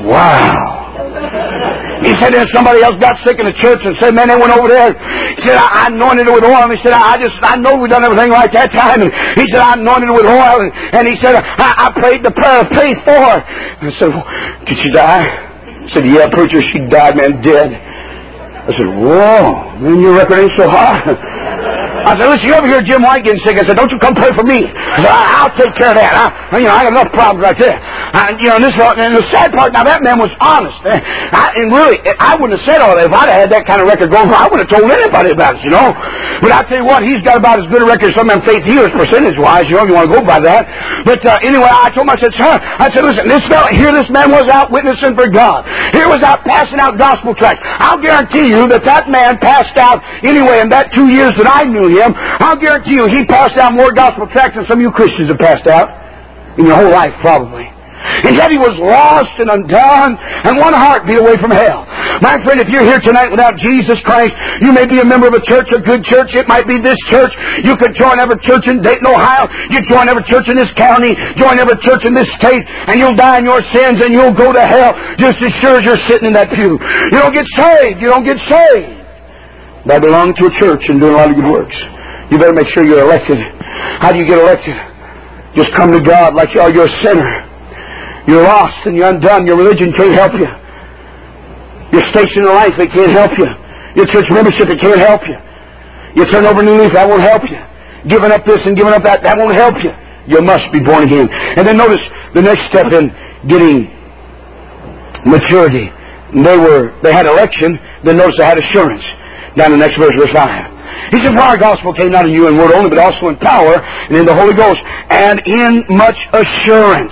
wow. He said, then somebody else got sick in the church, and said, man, they went over there. He said, I, I anointed her with oil, and he said, I, I just, I know we done everything right that time, and he said, I anointed her with oil, and, and he said, I, I prayed the prayer of faith for her. And I said, well, did she die? He said, yeah, preacher, she died, man, dead. I said, whoa, man, your record ain't so high. I said, listen, you ever hear Jim White getting sick? I said, don't you come pray for me. I said, I'll take care of that. I, you know, I got enough problems right there. I, you know, and, this, and the sad part, now that man was honest. I, and really, I wouldn't have said all that. If I'd have had that kind of record going, I wouldn't have told anybody about it, you know. But I tell you what, he's got about as good a record as some of them faith healers, percentage-wise, you know, if you want to go by that. But uh, anyway, I told him, I said, son, I said, listen, this fella, here this man was out witnessing for God. Here was out passing out gospel tracts. I'll guarantee you that that man passed out, anyway, in that two years that I knew him, I'll guarantee you he passed out more gospel tracts than some of you Christians have passed out in your whole life, probably. And yet he was lost and undone and one heartbeat away from hell. My friend, if you're here tonight without Jesus Christ, you may be a member of a church, a good church. It might be this church. You could join every church in Dayton, Ohio. You join every church in this county. Join every church in this state. And you'll die in your sins and you'll go to hell just as sure as you're sitting in that pew. You don't get saved. You don't get saved by belonging to a church and doing a lot of good works. You better make sure you're elected. How do you get elected? Just come to God like you are. You're a sinner. You're lost and you're undone. Your religion can't help you. Your station in life, it can't help you. Your church membership, it can't help you. You turn over a new leaf, that won't help you. Giving up this and giving up that, that won't help you. You must be born again. And then notice the next step in getting maturity. They were, they had election, then notice they had assurance. Down in the next verse, verse five. He said, for our gospel came not in you in word only, but also in power and in the Holy Ghost, and in much assurance.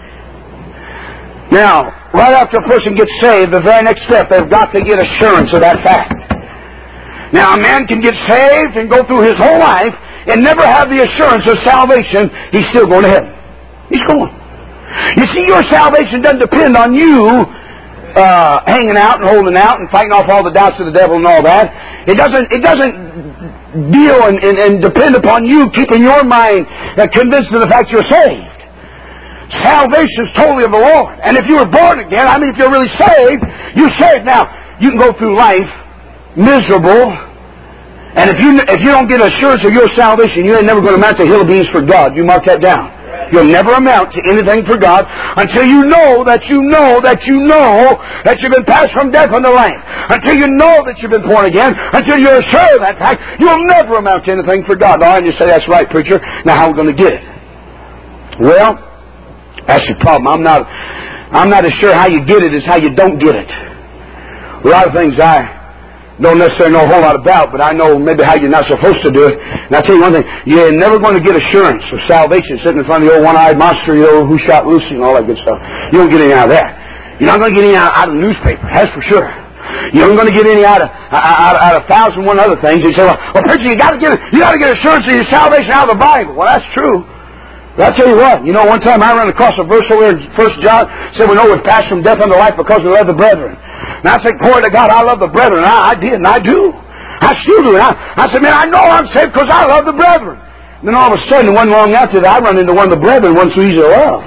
Now, right after a person gets saved, the very next step, they've got to get assurance of that fact. Now, a man can get saved and go through his whole life and never have the assurance of salvation. He's still going to heaven. He's going. You see, your salvation doesn't depend on you uh, hanging out and holding out and fighting off all the doubts of the devil and all that. It doesn't. It doesn't deal and, and, and depend upon you keeping your mind uh, convinced of the fact you're saved. Salvation is totally of the Lord. And if you were born again, I mean, if you're really saved, you're saved. Now, you can go through life miserable, and if you if you don't get assurance of your salvation, you ain't never going to amount to hill of beans for God. You mark that down. You'll never amount to anything for God until you know that you know that you know that you've been passed from death unto life. Until you know that you've been born again. Until you're sure of that fact, you'll never amount to anything for God. Now, and you say, that's right, preacher. Now, how are we going to get it? Well, that's the problem. I'm not I'm not as sure how you get it as how you don't get it. A lot of things I don't necessarily know a whole lot about, but I know maybe how you're not supposed to do it. And I'll tell you one thing, you're never going to get assurance of salvation sitting in front of the old one-eyed monster, you know, who shot Lucy and all that good stuff. You don't get any out of that. You're not going to get any out, out of the newspaper, that's for sure. You aren't going to get any out of out, out of a thousand one other things. You say, well, well preacher, you got to get you got to get assurance of your salvation out of the Bible. Well, that's true. But I'll tell you what, you know, one time I ran across a verse over in First John, said we know we've passed from death unto life because we love the brethren. And I said, glory to God, I love the brethren. And I, I did, and I do. I still do. And I, I said, man, I know I'm saved because I love the brethren. And then all of a sudden, one long after that, I run into one of the brethren, one so easy to love.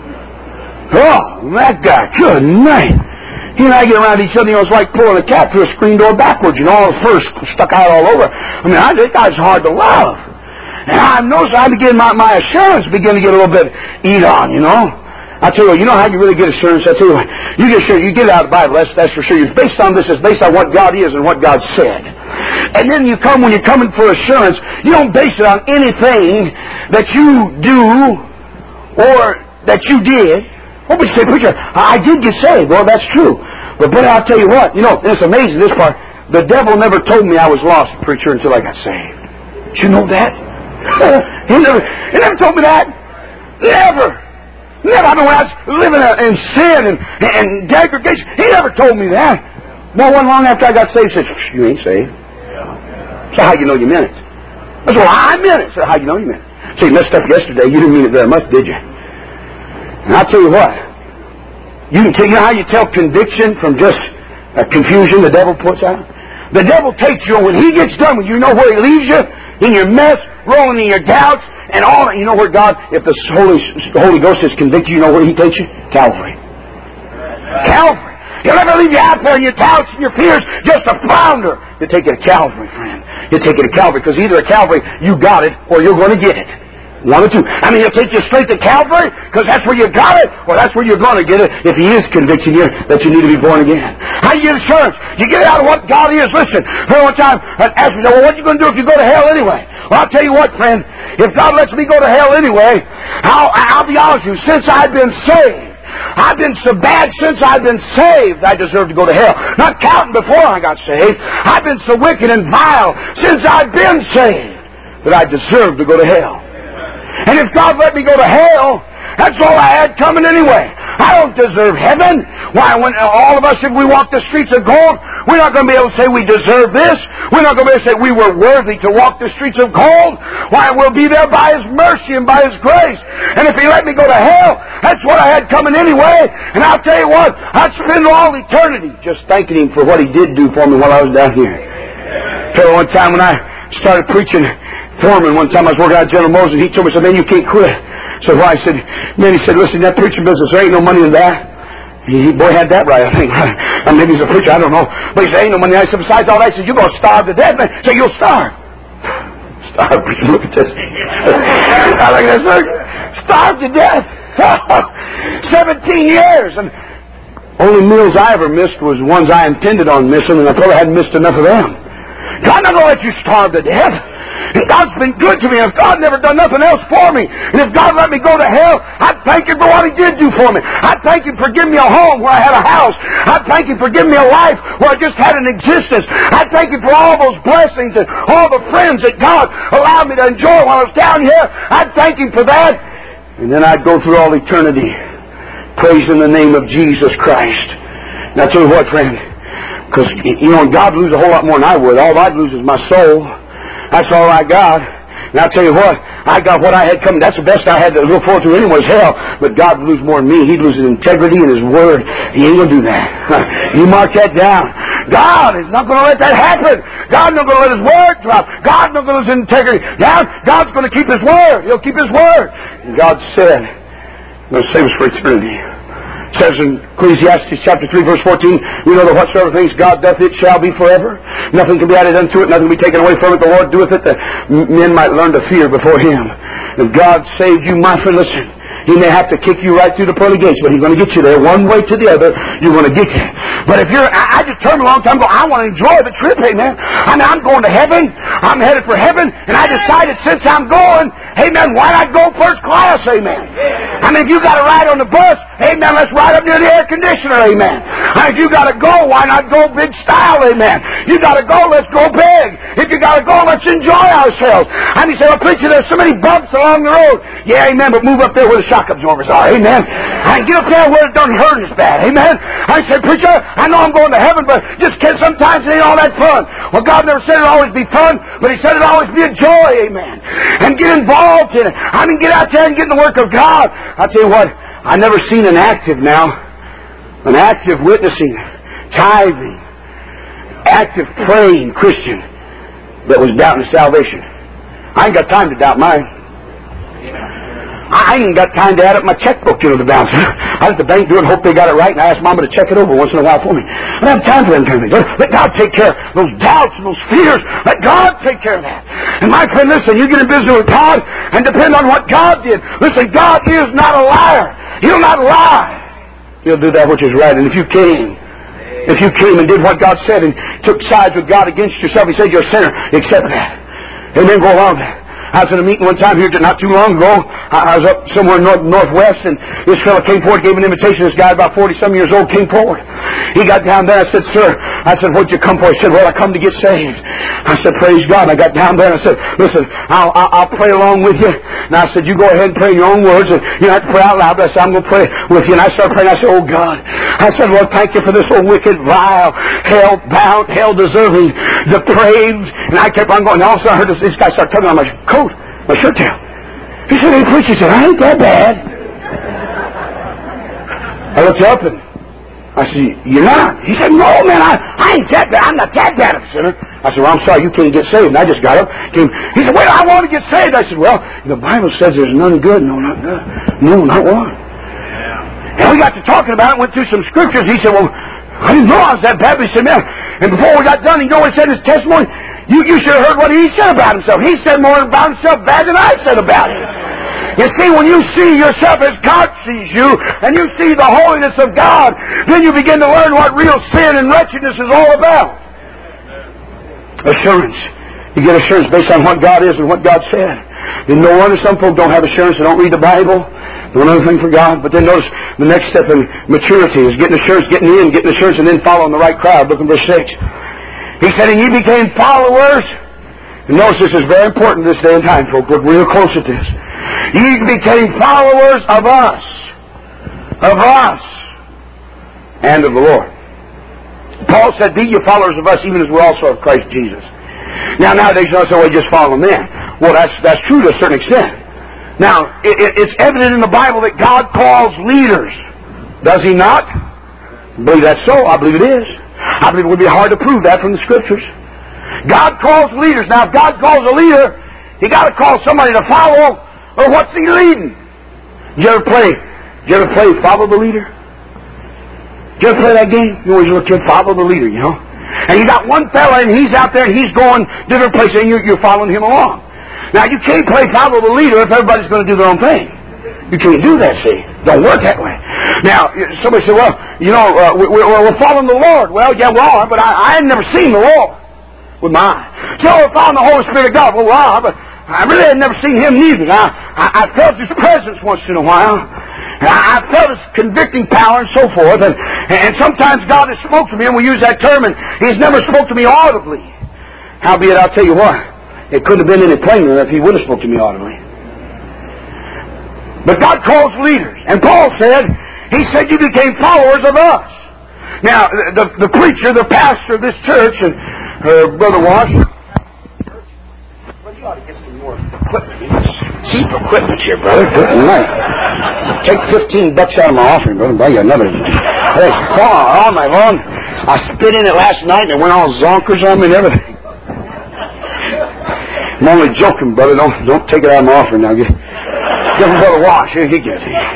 Oh, that guy, good night. He and I get around each other, you know, it's like pulling a cat through a screen door backwards, you know, all the fur stuck out all over. I mean, I, that guy's hard to love. And I noticed I begin, my, my assurance begin to get a little bit eat on, you know. I tell you what, you know how you really get assurance? I tell you what, you get sure you get it out of the Bible, that's, that's for sure. It's based on this, it's based on what God is and what God said. And then you come, when you're coming for assurance, you don't base it on anything that you do or that you did. What would you say, preacher, I did get saved. Well, that's true. But, but I'll tell you what, you know, and it's amazing, this part, the devil never told me I was lost, preacher, until I got saved. Did you know that? he never he never told me that. Never. Never. I mean, when I was living in sin and, and degradation, he never told me that. Well, one long after I got saved, he said, you ain't saved. So how you know you meant it? I said, well, I meant it. So how you know you meant it? So you messed up yesterday. You didn't mean it very much, did you? And I'll tell you what. You can tell, you know how you tell conviction from just uh, confusion the devil puts out? The devil takes you, and when he gets done with you, you know where he leaves you? In your mess, rolling in your doubts, and all that. You know where God, if the Holy, Holy Ghost has convicted you, you know where He takes you? Calvary. Calvary. He'll never leave you out there in your doubts and your fears, just a flounder. He'll take you to Calvary, friend. He'll take you to Calvary, because either at Calvary you got it, or you're going to get it. One or two. I mean, he'll take you straight to Calvary because that's where you got it, or that's where you're going to get it if he is convicting you that you need to be born again. How do you get assurance? You get it out of what God is. Listen, for one time, ask me, well, what are you going to do if you go to hell anyway? Well, I'll tell you what, friend. If God lets me go to hell anyway, I'll, I'll be honest with you, since I've been saved, I've been so bad since I've been saved, I deserve to go to hell. Not counting before I got saved. I've been so wicked and vile since I've been saved that I deserve to go to hell. And if God let me go to hell, that's all I had coming anyway. I don't deserve heaven. Why, when all of us, if we walk the streets of gold, we're not going to be able to say we deserve this. We're not going to be able to say we were worthy to walk the streets of gold. Why, we'll be there by His mercy and by His grace. And if He let me go to hell, that's what I had coming anyway. And I'll tell you what, I'd spend all eternity just thanking Him for what He did do for me while I was down here. So one time when I started preaching, Foreman, one time I was working out at General Motors, and he told me, he said, man, you can't quit. So why? I said, man, he said, listen, that preaching business, there ain't no money in that. He, boy, had that right, I think. Or maybe he's a preacher, I don't know. But he said, ain't no money. I said, besides all that, he said, you're going to starve to death, man. So you'll starve. Starve, preacher, look at this. I like that, sir. Starve to death. Seventeen years. And only meals I ever missed was ones I intended on missing, and I probably hadn't missed enough of them. God not going to let you starve to death. And God's been good to me. If God never done nothing else for me, and if God let me go to hell, I'd thank Him for what He did do for me. I'd thank Him for giving me a home where I had a house. I'd thank Him for giving me a life where I just had an existence. I'd thank Him for all those blessings and all the friends that God allowed me to enjoy while I was down here. I'd thank Him for that. And then I'd go through all eternity praising the name of Jesus Christ. Now, tell you what, friend, because, you know, God lose a whole lot more than I would. All I'd lose is my soul. That's all I got. And I'll tell you what, I got what I had coming. That's the best I had to look forward to anyway was hell. But God would lose more than me. He'd lose His integrity and His word. He ain't going to do that. You mark that down. God is not going to let that happen. God's not going to let His word drop. God's not going to lose His integrity. God, God's going to keep His word. He'll keep His word. And God said, I'm going to save us for eternity. It says in Ecclesiastes chapter three, verse fourteen, we know that whatsoever things God doth, it shall be forever. Nothing can be added unto it, nothing can be taken away from it. The Lord doeth it that men might learn to fear before Him. If God saved you, my friend, listen, He may have to kick you right through the pearly gates, but He's going to get you there. One way to the other, you're going to get there. But if you're, I, I determined a long time ago, I want to enjoy the trip, amen. I mean, I'm going to heaven. I'm headed for heaven, and I decided since I'm going, amen, why not go first class, amen. I mean, if you got to ride on the bus, amen, let's ride up near the air conditioner, amen. I mean, if you got to go, why not go big style, amen. You got to go, let's go big. If you got to go, let's enjoy ourselves. I mean, say, well, preacher, there's so many bumps along the road. Yeah, amen, but move up there where the shock absorbers are, amen. I get up there where it doesn't hurt as bad, amen. I said, preacher, I know I'm going to heaven, but just can't, sometimes it ain't all that fun. Well, God never said it'll always be fun, but He said it'll always be a joy, amen. And get involved in it. I mean, get out there and get in the work of God. I'll tell you what, I've never seen an active now, an active witnessing, tithing, active praying Christian that was doubting salvation. I ain't got time to doubt mine. I ain't got time to add up my checkbook, you know, to balance. I let the bank do it and hope they got it right, and I ask Mama to check it over once in a while for me. I don't have time for them kind of things. Let God take care of those doubts and those fears. Let God take care of that. And my friend, listen, you get in business with God and depend on what God did. Listen, God is not a liar. He'll not lie. He'll do that which is right. And if you came, if you came and did what God said and took sides with God against yourself, He said you're a sinner, accept that. Amen, go along with that. I was in a meeting one time here not too long ago. I was up somewhere north, northwest, and this fellow came forward, gave an invitation. This guy, about forty-some years old, came forward. He got down there. I said, sir, I said, what'd you come for? He said, well, I come to get saved. I said, praise God. And I got down there and I said, listen, I'll, I'll, I'll pray along with you. And I said, you go ahead and pray in your own words, and you don't have to pray out loud. But I said, I'm going to pray with you. And I started praying. I said, oh God. I said, Lord, thank you for this old wicked, vile, hell-bound, hell-deserving, depraved. And I kept on going. And all of a sudden I heard this, this guy start tugging on my coat. My shirt tail. He said, hey, preacher, he said, I ain't that bad. I looked up and I said, you're not? He said, no, man, I, I ain't that bad. I'm not that bad of a sinner. I said, well, I'm sorry, you can't get saved. And I just got up. Came. He said, well, I want to get saved. I said, well, the Bible says there's none good. No, not good. No, not one. Yeah. And we got to talking about it, went through some scriptures. He said, well, I didn't know I was that bad. He said, man, and before we got done, you know what he said in his testimony? You, you should have heard what he said about himself. He said more about himself bad than I said about him. You see, when you see yourself as God sees you, and you see the holiness of God, then you begin to learn what real sin and wretchedness is all about. Assurance. You get assurance based on what God is and what God said. And no wonder some folk don't have assurance. They don't read the Bible. They don't know anything for God. But then notice the next step in maturity is getting assurance, getting in, getting assurance, and then following the right crowd. Look in verse six. He said, and ye became followers. And notice this is very important this day and time, folks. Look real close at this. Ye became followers of us. Of us. And of the Lord. Paul said, be ye followers of us, even as we also of Christ Jesus. Now, nowadays, you know, say, well, just follow men. Well, that's that's true to a certain extent. Now, it, it, it's evident in the Bible that God calls leaders. Does He not? I believe that's so. I believe it is. I believe it would be hard to prove that from the Scriptures. God calls leaders. Now, if God calls a leader, He got to call somebody to follow, or what's He leading? Did you ever play? Did you ever play Follow the Leader? Did you ever play that game? You always look to follow the leader, you know. And you got one fella, and he's out there, and he's going different places, and you're, you're following him along. Now, you can't play follow the leader if everybody's going to do their own thing. You can't do that, see. Don't work that way. Now, somebody said, well, you know, uh, we, we're, we're following the Lord. Well, yeah, we are, but I, I had never seen the Lord with my eyes. So we're following the Holy Spirit of God. Well, we are, but I really had never seen Him neither. I, I, I felt His presence once in a while. And I, I felt His convicting power and so forth. And, and sometimes God has spoke to me, and we use that term, and He's never spoke to me audibly. Howbeit, I'll tell you what, it couldn't have been any plainer if He would have spoke to me audibly. But God calls leaders. And Paul said, he said, you became followers of us. Now, the, the preacher, the pastor of this church, and uh, Brother Wash, well, you ought to get some more equipment. Cheap equipment here, brother. Good night. Take fifteen bucks out of my offering, brother, and buy you another. Hey, come on, all night long. I spit in it last night, and it went all zonkers on me and everything. I'm only joking, brother. Don't don't take it out of my offering now. Get, give him Brother Wash. Here, he gets it.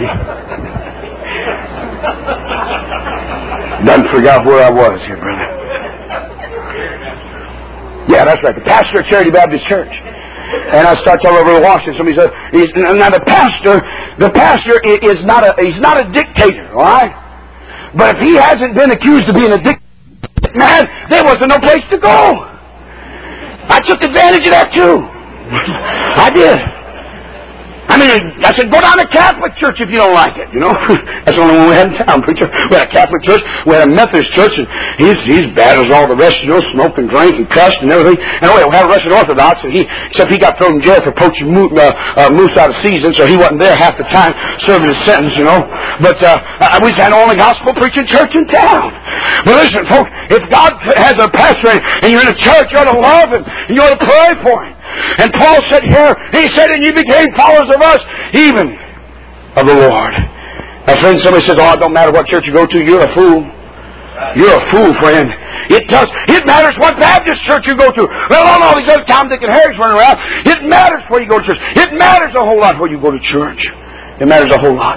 Done forgot where I was here, brother. Yeah, that's right. The pastor of Charity Baptist Church. And I start telling Brother Wash, and somebody said, he's, now the pastor, the pastor is not a, he's not a dictator, all right? But if he hasn't been accused of being a dictator, man, there wasn't no place to go. I took advantage of that too. I did. I mean, I said, go down to Catholic church if you don't like it, you know. That's the only one we had in town, preacher. We had a Catholic church, we had a Methodist church, and he's he's bad as all the rest, you know, smoked and drank and cussed and everything. And we had a Russian Orthodox, and he, except he got thrown in jail for poaching moose, uh, uh, moose out of season, so he wasn't there half the time serving his sentence, you know. But uh, we had the only gospel preaching church in town. But listen, folks, if God has a pastor and you're in a church, you ought to love him, and you ought to pray for him. And Paul said here, he said, and you became followers of us, even of the Lord. Now, friend, somebody says, oh, it don't matter what church you go to, you're a fool. You're a fool, friend. It does. It matters what Baptist church you go to. Well, on all these other Tom, Dick, and Harry's running around. It matters where you go to church. It matters a whole lot where you go to church. It matters a whole lot.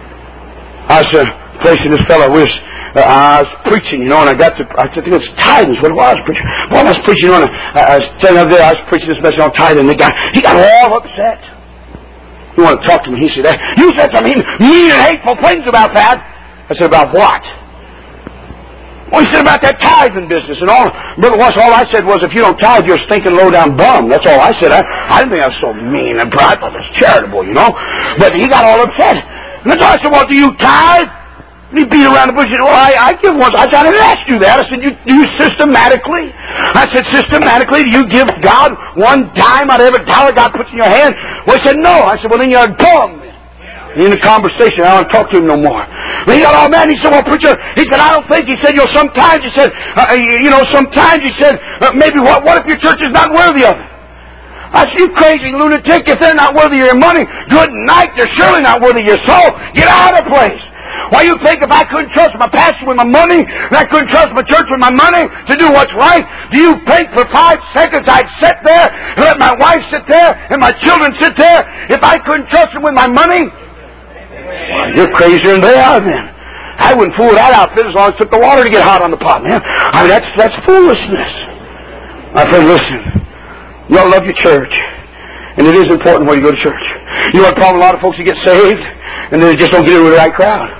I was uh, placing this fellow with Uh, I was preaching, you know, and I got to, I think it was tithing is what it was, preaching. Well, I was preaching on, I was telling you there, I was preaching this message on tithing, and the guy, he got all upset. He wanted to talk to me. He said, you said some mean, mean and hateful things about that. I said, about what? Well, he said about that tithing business, and all, Brother Wash, all I said was, if you don't tithe, you're a stinking low-down bum. That's all I said. I, I didn't think I was so mean and proud. I thought it was charitable, you know. But he got all upset. And so I said, well, do you tithe? And he beat around the bush. He said, well, I, I give once. I said, I didn't ask you that. I said, you do you systematically? I said, systematically, do you give God one dime out of every dollar God puts in your hand? Well, he said, no. I said, well, then you're a bum. And in the conversation, I don't talk to him no more. But he got all mad. He said, well, preacher, he said, I don't think. He said, you know, sometimes, he said, uh, you know, sometimes, he said, uh, maybe what, what if your church is not worthy of it? I said, you crazy lunatic. If they're not worthy of your money, good night. They're surely not worthy of your soul. Get out of the place. Why, you think if I couldn't trust my pastor with my money, and I couldn't trust my church with my money to do what's right, do you think for five seconds I'd sit there and let my wife sit there and my children sit there if I couldn't trust them with my money? Well, you're crazier than they are, man. I wouldn't fool that outfit as long as it took the water to get hot on the pot, man. I mean, that's, that's foolishness. My friend, listen. You ought to love your church. And it is important where you go to church. You know what the problem? A lot of folks who get saved and they just don't get in with the right crowd.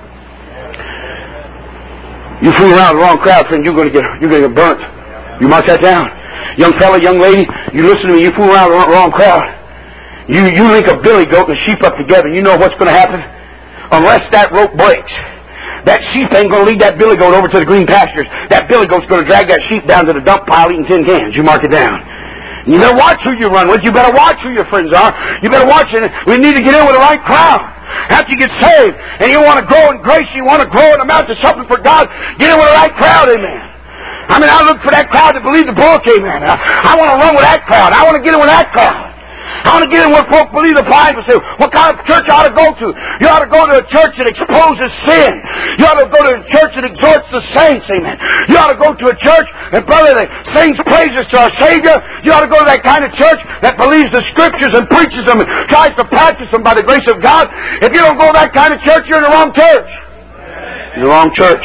You fool around with the wrong crowd, friend, you're going to get you're going to get burnt. You mark that down. Young fella, young lady, you listen to me. You fool around with the wrong crowd. You you link a billy goat and a sheep up together. You know what's going to happen? Unless that rope breaks, that sheep ain't going to lead that billy goat over to the green pastures. That billy goat's going to drag that sheep down to the dump pile eating tin cans. You mark it down. You better watch who you run with. You better watch who your friends are. You better watch it. We need to get in with the right crowd. After you get saved and you want to grow in grace, you want to grow and amount to something for God, get in with the right crowd, amen. I mean, I look for that crowd to believe the book, amen. I, I want to run with that crowd. I want to get in with that crowd. I want to get in where folk believe the Bible. Say, what kind of church I ought to go to? You ought to go to a church that exposes sin. You ought to go to a church that exhorts the saints, amen. You ought to go to a church and, brother, that sings praises to our Savior. You ought to go to that kind of church that believes the Scriptures and preaches them and tries to practice them by the grace of God. If you don't go to that kind of church, you're in the wrong church. You're in the wrong church.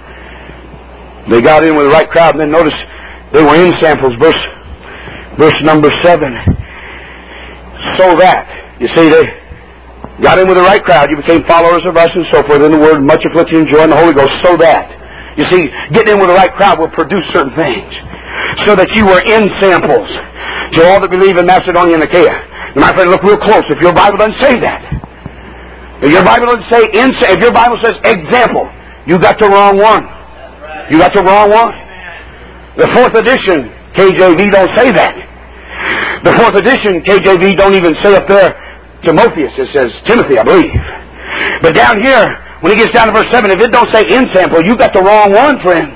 They got in with the right crowd, and then notice they were in samples. Verse, verse number seven. So that, you see, they got in with the right crowd. You became followers of us and so forth. In the Word, much affliction and joy in the Holy Ghost. So that, you see, getting in with the right crowd will produce certain things. So that you were in samples to all that believe in Macedonia and Achaia. Now, my friend, look real close. If your Bible doesn't say that, if your Bible doesn't say in, if your Bible says example, you got the wrong one. You got the wrong one. The fourth edition K J V don't say that. The fourth edition K J V don't even say up there Timotheus. It says Timothy, I believe. But down here, when he gets down to verse seven, if it don't say in sample, you got the wrong one, friend.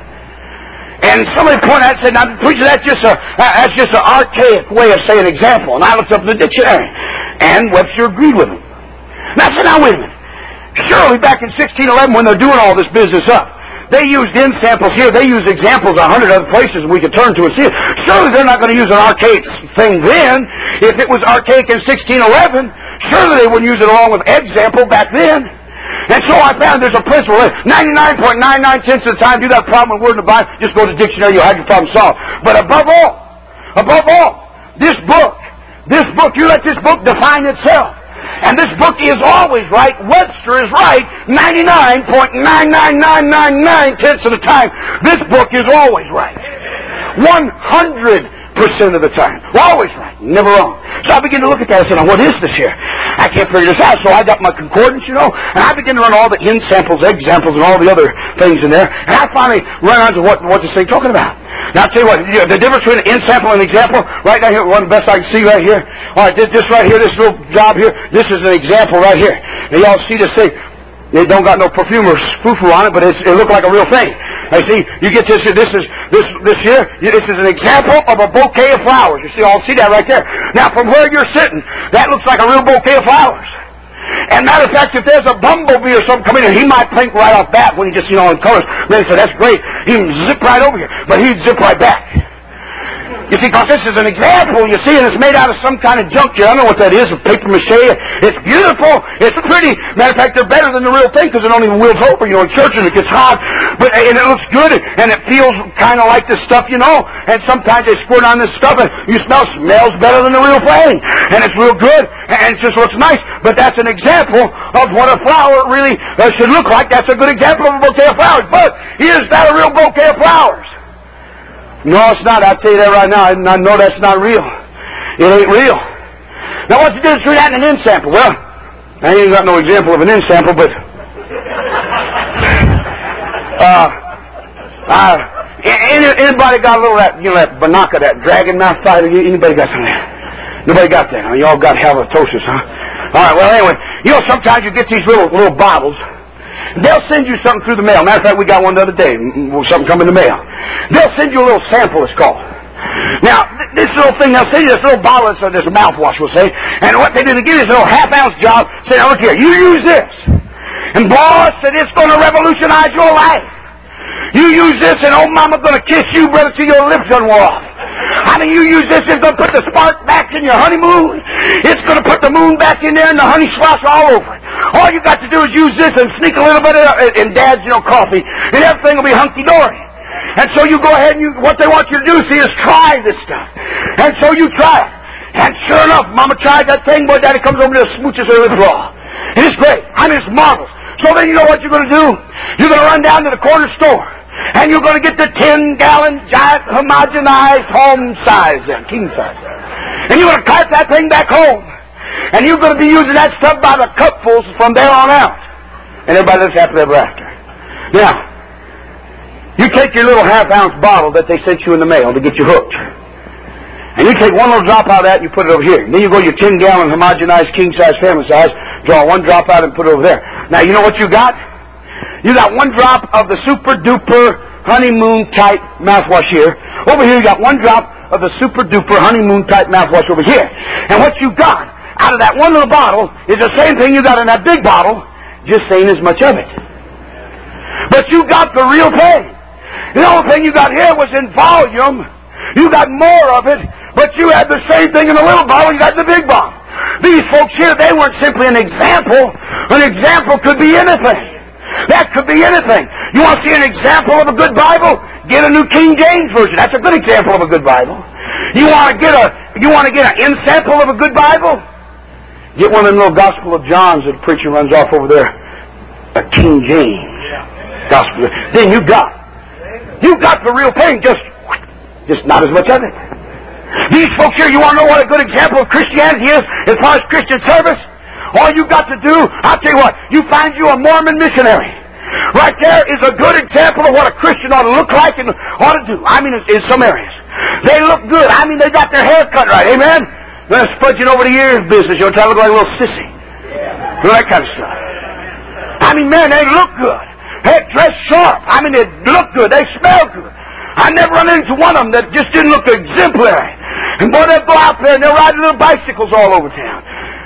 And somebody pointed out and said, now, preacher, that's just a that's just an archaic way of saying example. And I looked up in the dictionary, and Webster agreed with him. Now, I said, now, wait a minute. Surely back in sixteen eleven, when they're doing all this business up, they used in samples here. They used examples a hundred other places we could turn to and see it. Surely they're not going to use an archaic thing then. If it was archaic in sixteen eleven, surely they wouldn't use it along with example back then. And so I found there's a principle. ninety-nine point nine nine cents of the time, you got a problem with a word in the Bible, just go to the dictionary, you'll have your problem solved. But above all, above all, this book, this book, you let this book define itself. And this book is always right. Webster is right ninety-nine point nine nine nine nine nine tenths of the time. This book is always right. one hundred percent of the time. Always right. Never wrong. So I begin to look at that and say, now what is this here? I can't figure this out. So I got my concordance, you know, and I begin to run all the in samples, examples, and all the other things in there. And I finally run on to what, what this thing's talking about. Now I'll tell you what, the difference between an in sample and an example, right down here, one of the best I can see right here. All right, this, this right here, this little job here, this is an example right here. Now y'all see this thing. It don't got no perfume or foo-foo on it, but it's, it looked like a real thing. I see, you get this, this is, this, this here, this is an example of a bouquet of flowers. You see, I'll see that right there. Now, from where you're sitting, that looks like a real bouquet of flowers. And matter of fact, if there's a bumblebee or something coming in, he might think right off bat when he just, you know, in colors. Man, so that's great. He can zip right over here, but he'd zip right back. You see, because this is an example, you see, and it's made out of some kind of junk here. I don't know what that is, a paper mache. It's beautiful. It's pretty. Matter of fact, they're better than the real thing because it don't even wilt over, you know, in church and it gets hot. But, and it looks good, and it feels kind of like this stuff, you know. And sometimes they squirt on this stuff, and you smell, smells better than the real thing. And it's real good, and it just looks nice. But that's an example of what a flower really uh, should look like. That's a good example of a bouquet of flowers. But is that a real bouquet of flowers? No, it's not. I'll tell you that right now. I know that's not real. It ain't real. Now, what's the difference between that and an in sample? Well, I ain't got no example of an in sample, but uh, uh, anybody got a little that, you know, that Banaka, that dragon mouth fighter? Anybody got some of that? Nobody got that. Huh? You all got halitosis, huh? All right. Well, anyway, you know, sometimes you get these little little bottles. They'll send you something through the mail. Matter of fact, we got one the other day. Something come in the mail. They'll send you a little sample, it's called. Now, this little thing, they'll send you this little bottle, it's this mouthwash, we'll say. And what they do, they give you this little half-ounce job. Say, now look here, you use this. And boss said it's going to revolutionize your life. You use this and old mama's going to kiss you, brother, till your lips don't wear off. I mean, you use this, it's going to put the spark back in your honeymoon. It's going to put the moon back in there and the honey slosh all over it. All you got to do is use this and sneak a little bit of, in Dad's, you know, coffee, and everything will be hunky-dory. And so you go ahead and you, what they want you to do, see, is try this stuff. And so you try it. And sure enough, Mama tried that thing, boy, Daddy comes over there and smooches her lips raw. And it's great. I mean, it's marvelous. So then you know what you're going to do? You're going to run down to the corner store, and you're going to get the ten-gallon, giant, homogenized home size, then, king size. And you're going to cart that thing back home. And you're going to be using that stuff by the cupfuls from there on out. And everybody lives happily ever after. Now, you take your little half-ounce bottle that they sent you in the mail to get you hooked. And you take one little drop out of that and you put it over here. And then you go to your ten-gallon homogenized king-size family size, draw one drop out and put it over there. Now, you know what you got? You got one drop of the super-duper honeymoon-type mouthwash here. Over here, you got one drop of the super-duper honeymoon-type mouthwash over here. And what you got out of that one little bottle is the same thing you got in that big bottle, just ain't as much of it. But you got the real thing. The only thing you got here was in volume. You got more of it, but you had the same thing in the little bottle you got in the big bottle. These folks here, they weren't simply an example. An example could be anything. That could be anything. You want to see an example of a good Bible? Get a New King James Version. That's a good example of a good Bible. You want to get a you want to get an in-sample of a good Bible? Get one of them little Gospel of Johns that the preacher runs off over there. A King James Gospel. Then you got you got the real thing. Just just not as much of it. These folks here, you want to know what a good example of Christianity is as far as Christian service? All you got to do, I'll tell you what, you find you a Mormon missionary. Right there is a good example of what a Christian ought to look like and ought to do. I mean, in some areas. They look good. I mean, they got their hair cut right. Amen? They're spudging over the ears business. You'll try to look like a little sissy. Yeah. That kind of stuff. I mean, man, they look good. They dress sharp. I mean, they look good. They smell good. I never run into one of them that just didn't look exemplary. And boy, they'll go out there and they'll ride little bicycles all over town.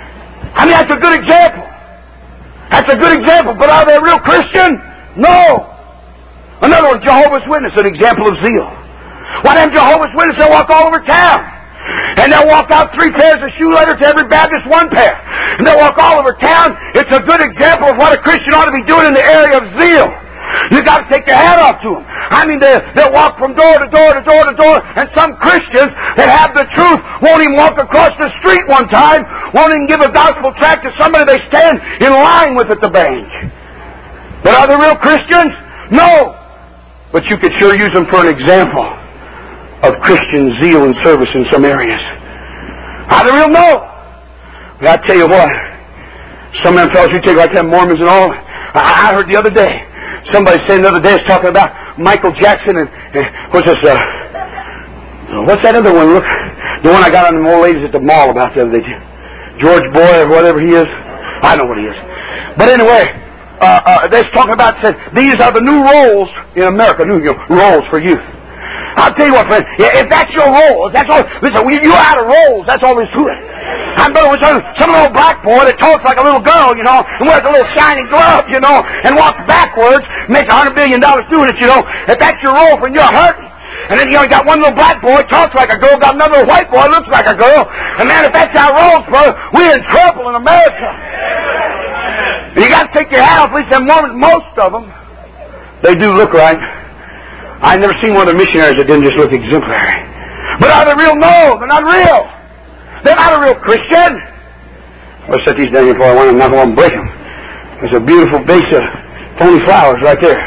I mean, that's a good example. That's a good example. But are they real Christian? No. Another one, Jehovah's Witness, an example of zeal. Why, them Jehovah's Witnesses, they'll walk all over town. And they'll walk out three pairs of shoe leather to every Baptist one pair. And they'll walk all over town. It's a good example of what a Christian ought to be doing in the area of zeal. You got to take your hat off to them. I mean, they, they'll walk from door to door to door to door, and some Christians that have the truth won't even walk across the street one time, won't even give a gospel tract to somebody they stand in line with at the bank. But are they real Christians? No. But you could sure use them for an example of Christian zeal and service in some areas. Are they real? No. But I tell you what, some of them fellows you take like them Mormons and all, I, I heard the other day, somebody saying the other day, was talking about Michael Jackson and, and what's this, uh, what's that other one? Look, the one I got on the old ladies at the mall about the other day. George Boy or whatever he is. I know what he is. But anyway, uh, uh, they're talking about, said, these are the new roles in America, new you know, roles for youth. I'll tell you what, friend, if that's your role, if that's all, listen, you're out of roles, that's all there's to it. I'm better with some, some little black boy that talks like a little girl, you know, and wears a little shiny glove, you know, and walks backwards, makes a hundred billion dollars doing it, you know. If that's your role, friend, you're hurting. And then, you know, you got one little black boy, talks like a girl, got another white boy, looks like a girl. And man, if that's our roles, brother, we're in trouble in America. And you got to take your hat off, at least them Mormons, most of them, they do look right. I've never seen one of the missionaries that didn't just look exemplary. But are they real? No, they're not real. They're not a real Christian. I'll set these down here before I want them, not want to break them. There's a beautiful vase of phony flowers right there.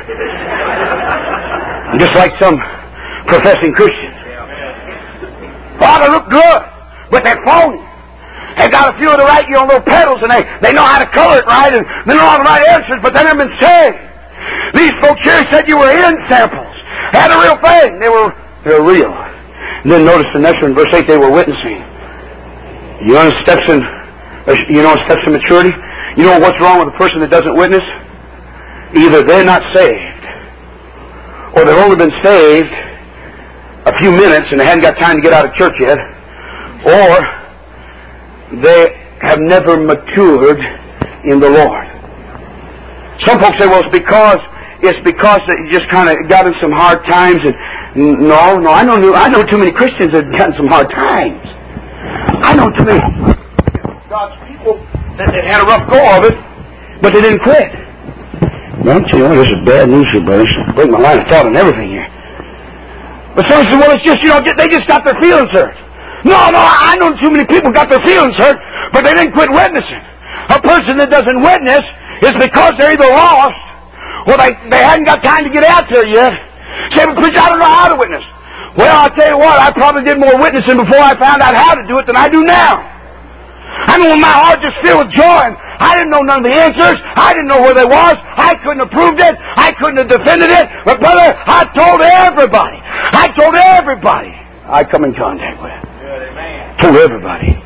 Just like some professing Christians. Oh, they look good, but they're phony. They've got a few of the right, you know, little petals, and they, they know how to color it right, and they know all the right answers, but they never been saved. These folks here said you were in samples. Had a real thing. They were they were real. And then notice the next one, verse eight, they were witnessing. You know steps in you know steps in maturity? You know what's wrong with a person that doesn't witness? Either they're not saved, or they've only been saved a few minutes and they hadn't got time to get out of church yet, or they have never matured in the Lord. Some folks say, well, it's because it's because they just kind of got in some hard times. And no, no, I know, I know too many Christians that have gotten some hard times. I know too many God's people that, that had a rough go of it, but they didn't quit. Well, I'm telling you, this is bad news here, brother. Break my line of thought and everything here. But some say, well, it's just, you know, they just got their feelings hurt. No, no, I know too many people got their feelings hurt, but they didn't quit witnessing. A person that doesn't witness is because they're either lost or they, they hadn't got time to get out there yet. Say, but preacher, I don't know how to witness. Well, I'll tell you what, I probably did more witnessing before I found out how to do it than I do now. I mean, when my heart just filled with joy, and I didn't know none of the answers. I didn't know where they was. I couldn't have proved it. I couldn't have defended it. But brother, I told everybody. I told everybody I come in contact with. Told everybody.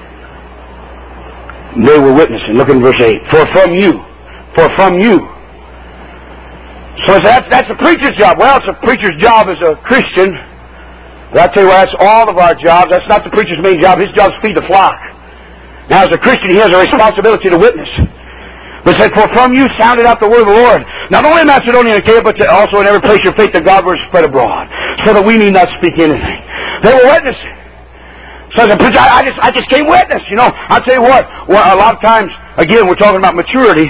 They were witnessing. Look in verse eight. For from you, for from you. So that's, that's a preacher's job. Well, it's a preacher's job as a Christian. But I tell you what, that's all of our jobs. That's not the preacher's main job. His job is to feed the flock. Now, as a Christian, he has a responsibility to witness. But it said, for from you sounded out the word of the Lord, not only in Macedonia and Achaia, but also in every place your faith of God was spread abroad, so that we need not speak anything. They were witnessing. So as a preacher, I, I just I just can't witness. You know, I'll tell you what. Well, a lot of times, again, we're talking about maturity.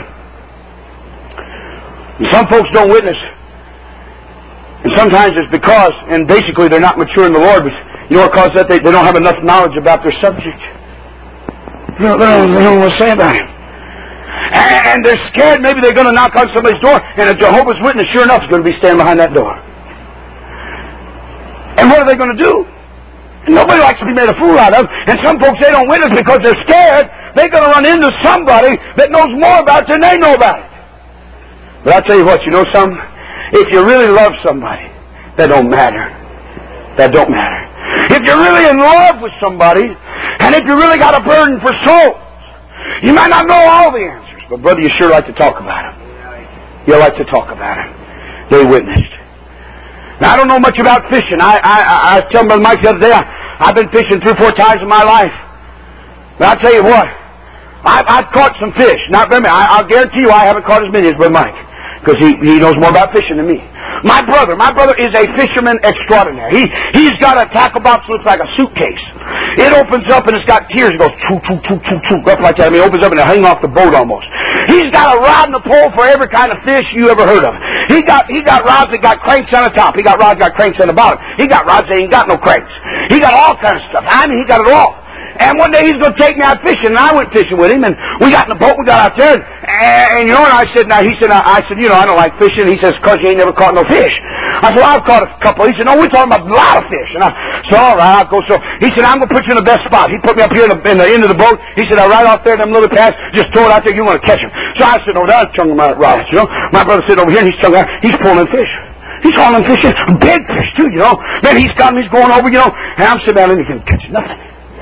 And some folks don't witness. And sometimes it's because, and basically they're not mature in the Lord, but you know what causes that? They, they don't have enough knowledge about their subject. They don't, they don't, they don't know what to say about it. And, and they're scared maybe they're going to knock on somebody's door, and a Jehovah's Witness, sure enough, is going to be standing behind that door. And what are they going to do? And nobody likes to be made a fool out of. And some folks, they don't witness because they're scared. They're going to run into somebody that knows more about it than they know about it. But I'll tell you what, you know something? If you really love somebody, that don't matter. That don't matter. If you're really in love with somebody, and if you really got a burden for souls, you might not know all the answers, but brother, you sure like to talk about them. You like to talk about them. They witnessed. Now, I don't know much about fishing. I I, I was telling Brother Mike the other day, I, I've been fishing three or four times in my life. But I'll tell you what, I've, I've caught some fish. Not very many. I, I'll guarantee you I haven't caught as many as Brother Mike, because he, he knows more about fishing than me. My brother, my brother is a fisherman extraordinary. He, he's got a tackle box that looks like a suitcase. It opens up and it's got tears. It goes choo, choo, choo, choo, choo, up like that. I mean, it opens up and it'll hang off the boat almost. He's got a rod and a pole for every kind of fish you ever heard of. He got, he got rods that got cranks on the top. He got rods that got cranks on the bottom. He got rods that ain't got no cranks. He got all kinds of stuff. I mean, he got it all. And one day he's going to take me out fishing, and I went fishing with him, and we got in the boat, we got out there, and, and you know, and I said, now, he said, I, I said, you know, I don't like fishing. He says, because you ain't never caught no fish. I said, well, I've caught a couple. He said, no, we're talking about a lot of fish. And I said, all right, I'll go. So he said, I'm going to put you in the best spot. He put me up here in the, in the end of the boat. He said, now, right off there, them little pads, just throw it out there, you want to catch them. So I said, no, that's chunking my rods, you know. My brother said over here, and he's chunking out, he's pulling fish. He's hauling fish, big fish, too, you know. Then he's got him, he's going over, you know, and I'm sitting down and he can't catch nothing.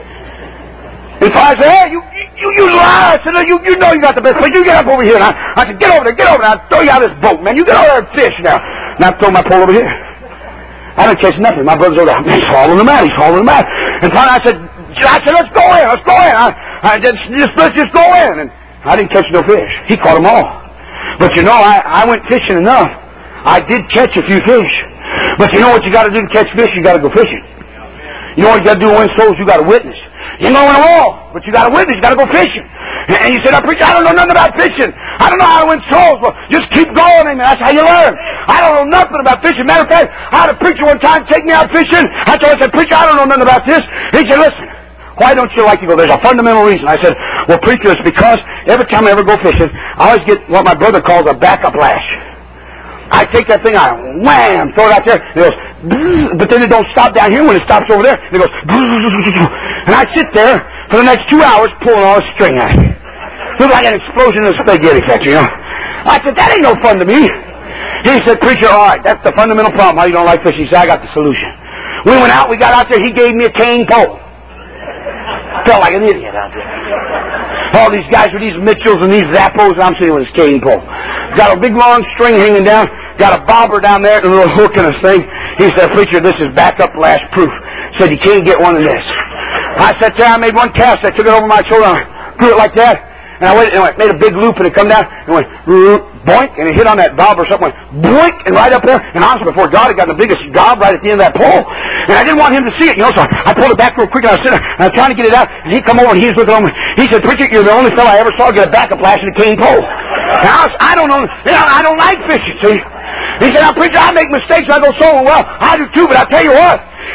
And so I said, hey, you, you, you lie. I said, no, you, you know you got the best place. You get up over here. And I, I said, get over there, get over there. I'll throw you out of this boat, man. You get over there and fish now. And I throw my pole over here. I didn't catch nothing. My brother's over there. He's hauling them out. He's hauling them out. And finally I said, I said, let's go in. Let's go in. I, I just, just, let's just go in. And I didn't catch no fish. He caught them all. But you know, I, I went fishing enough. I did catch a few fish. But you know what you got to do to catch fish? You got to go fishing. You know what you got to do to win souls? You got to witness. You know in a wall, but you got to witness. You got to go fishing. And you said, "I preach. I don't know nothing about fishing. I don't know how to win souls." Well, just keep going, amen. That's how you learn. I don't know nothing about fishing. Matter of fact, I had a preacher one time take me out fishing. I told him, I said, "Preacher, I don't know nothing about this." He said, "Listen, why don't you like to go?" There's a fundamental reason. I said, "Well, preacher, it's because every time I ever go fishing, I always get what my brother calls a backup lash. I take that thing out, wham, throw it out there, and it goes, bzz, but then it don't stop down here when it stops over there. And it goes, bzz, and I sit there for the next two hours pulling all the string out. Looks like an explosion in a spaghetti factory, you know. I said, that ain't no fun to me. He said, "Preacher, all right, that's the fundamental problem. How you don't like fishing?" He said, "I got the solution." We went out, we got out there, he gave me a cane pole. Felt like an idiot out there. All these guys with these Mitchells and these Zappos, and I'm sitting with his cane pole. Got a big long string hanging down, got a bobber down there and a little hook in this thing. He said, "Preacher, this is backup lash proof." Said, "You can't get one of this." I sat there, I made one cast, I took it over my shoulder, I threw it like that, and I went and I made a big loop, and it come down, and went boink, and it hit on that bob or something, went boink, and right up there, and honestly, before God, it got the biggest gob right at the end of that pole, and I didn't want him to see it, you know, so I pulled it back real quick, and I was sitting there, and I was trying to get it out, and he come over, and he was looking over, he said, "Preacher, you're the only fellow I ever saw get a backup lash in a cane pole." And I, was, I don't know, you know, I don't like fishing, see. He said, "Now, preacher, I make mistakes, I go solo." Well, I do too, but I'll tell you what,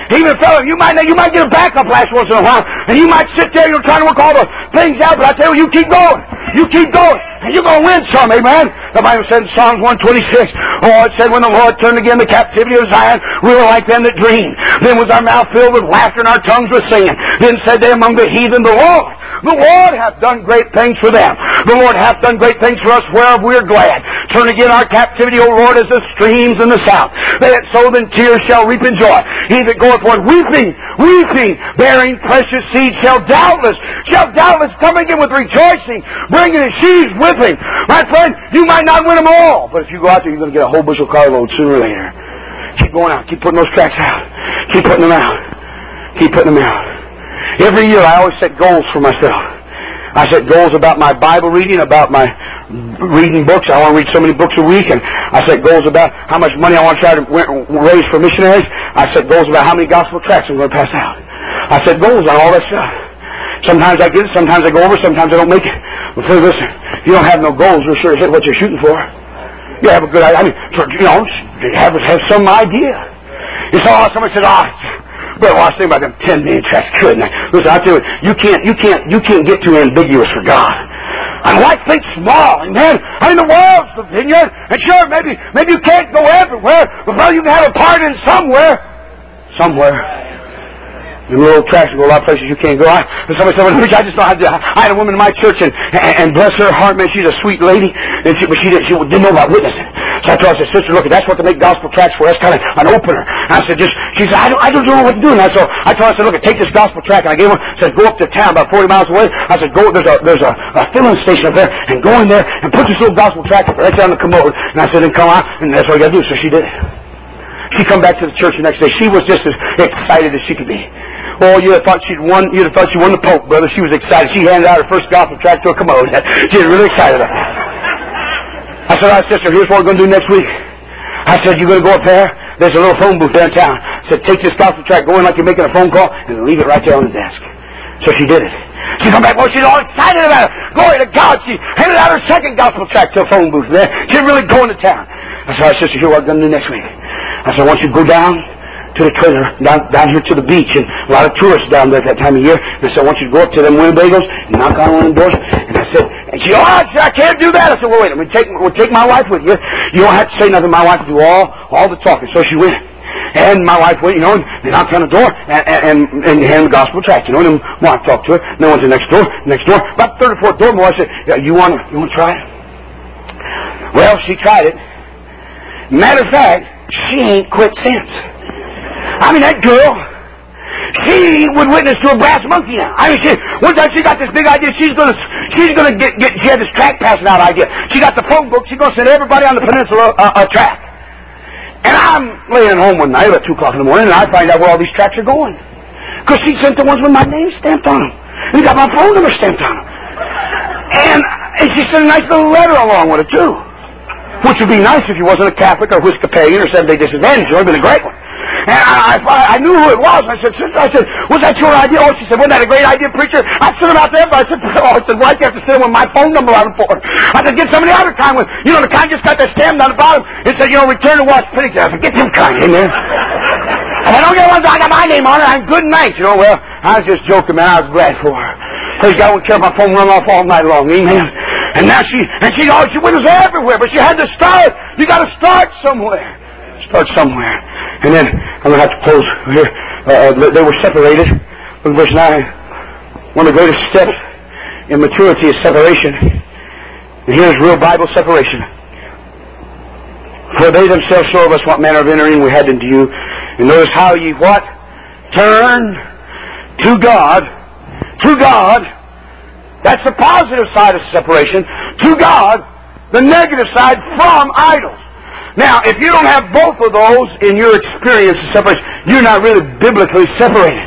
Even fellow, you might you might get a backup last once in a while, and you might sit there, you're trying to work all the things out, but I tell you, you keep going. You keep going, and you're going to win some, amen? The Bible said in Psalms one twenty-six, oh, it said, when the Lord turned again the captivity of Zion, we were like them that dream. Then was our mouth filled with laughter and our tongues with singing. Then said they among the heathen, the Lord, the Lord hath done great things for them. The Lord hath done great things for us, whereof we are glad. Turn again our captivity, O Lord, as the streams in the south. They that sow in tears shall reap in joy. He that goeth forth weeping, weeping, bearing precious seed shall doubtless, shall doubtless come again with rejoicing, bringing his sheaves with him. My friend, you might not win them all, but if you go out there, you're going to get a whole bushel carload sooner or later. Keep going out. Keep putting those tracks out. Keep putting them out. Keep putting them out. Every year I always set goals for myself. I set goals about my Bible reading, about my reading books. I want to read so many books a week, and I set goals about how much money I want to try to raise for missionaries. I set goals about how many gospel tracts I'm going to pass out. I set goals on all that stuff. Sometimes I get it, sometimes I go over, sometimes I don't make it. But please listen, if you don't have no goals, you're sure to hit what you're shooting for. You have a good idea. I mean, you know, have, have some idea. You saw somebody said, oh, Brother, well, I was thinking about them ten million tracks. Good. Listen, I tell you, you can't, you can't, you can't get too ambiguous for God. I like think small, amen. I mean, the world's the vineyard, and sure, maybe, maybe you can't go everywhere, but brother, you can have a part in somewhere, somewhere. The little tracks go a lot of places you can't go. I, somebody said, well, I just know how to do it. I had a woman in my church, and, and, and bless her heart, man, she's a sweet lady, and she, but she didn't, she didn't know about witnessing. So I told her, I said, sister, look, that's what to make gospel tracts for. That's kind of an opener. And I said, just, she said, I don't, I don't know what to do. And I, so I told her, I said, look, take this gospel tract. And I gave her, said, go up to town about forty miles away. I said, go, there's a, there's a, a filling station up there, and go in there and put this little gospel tract up right there on the commode. And I said, then come out, and that's what you got to do. So she did it. She come back to the church the next day. She was just as excited as she could be. Oh, you'd have thought she'd won, you'd have thought she won the Pope, brother. She was excited. She handed out her first gospel tract to a commode. She was really excited about it. I said, all right, sister, here's what we're going to do next week. I said, you're going to go up there. There's a little phone booth downtown. I said, take this gospel tract, go in like you're making a phone call, and leave it right there on the desk. So she did it. She come back, well, she's all excited about it. Glory to God. She handed out her second gospel tract to a phone booth there. She's really going to town. I said, all right, sister, here's what we're going to do next week. I said, I want you to go down to the trailer, down, down here to the beach, and a lot of tourists down there at that time of year. And I said, I want you to go up to them Winnebagos and knock on one of the doors. And I said, and she, oh, I, said, I can't do that. I said, well, wait, we'll take, we'll take my wife with you. You don't have to say nothing. My wife will do all, all the talking. So she went. And my wife went, you know, and they knocked on the door and, and, and handed the gospel tract, you know, and then my wife talked to her. And then went to the next door, next door. About the third or fourth door, my wife said, yeah, you want to, you want to try it? Well, she tried it. Matter of fact, she ain't quit since. I mean, that girl, she would witness to a brass monkey now. I mean, she, one time she got this big idea. She's gonna, she's gonna get, get. She had this tract passing out idea. She got the phone book. She's gonna send everybody on the peninsula a, a tract. And I'm laying at home one night about two o'clock in the morning, and I find out where all these tracts are going. Because she sent the ones with my name stamped on them, and got my phone number stamped on them. And, and she sent a nice little letter along with it too, which would be nice if you wasn't a Catholic or Episcopalian or Seventh-day Disadvantaged. It would have been a great one. And I, I, I knew who it was. I said, sister, I said, was that your idea? Oh, she said, wasn't that a great idea, preacher? I sent them out there, but I said, oh, I said, why'd you have to send them with my phone number on them for? I said, get some of the other kind with, you know, the kind just got that stamp on the bottom. It said, you know, return to watch pennies. I said, get them kind in there. And I don't get ones I got my name on it. I'm good night. You know, well, I was just joking, man. I was glad for her. Praise God, I wouldn't care if my phone rung off all night long. Amen. And now she, and she, oh, she went everywhere, but she had to start. You got to start somewhere. Start somewhere. And then, I'm going to have to close here. Uh, they were separated. Look at verse nine. One of the greatest steps in maturity is separation. And here's real Bible separation. For they themselves show of us what manner of entering we had into you. And notice how ye what? Turn to God. To God. That's the positive side of separation. To God. The negative side, from idols. Now, if you don't have both of those in your experience of separation, you're not really biblically separated.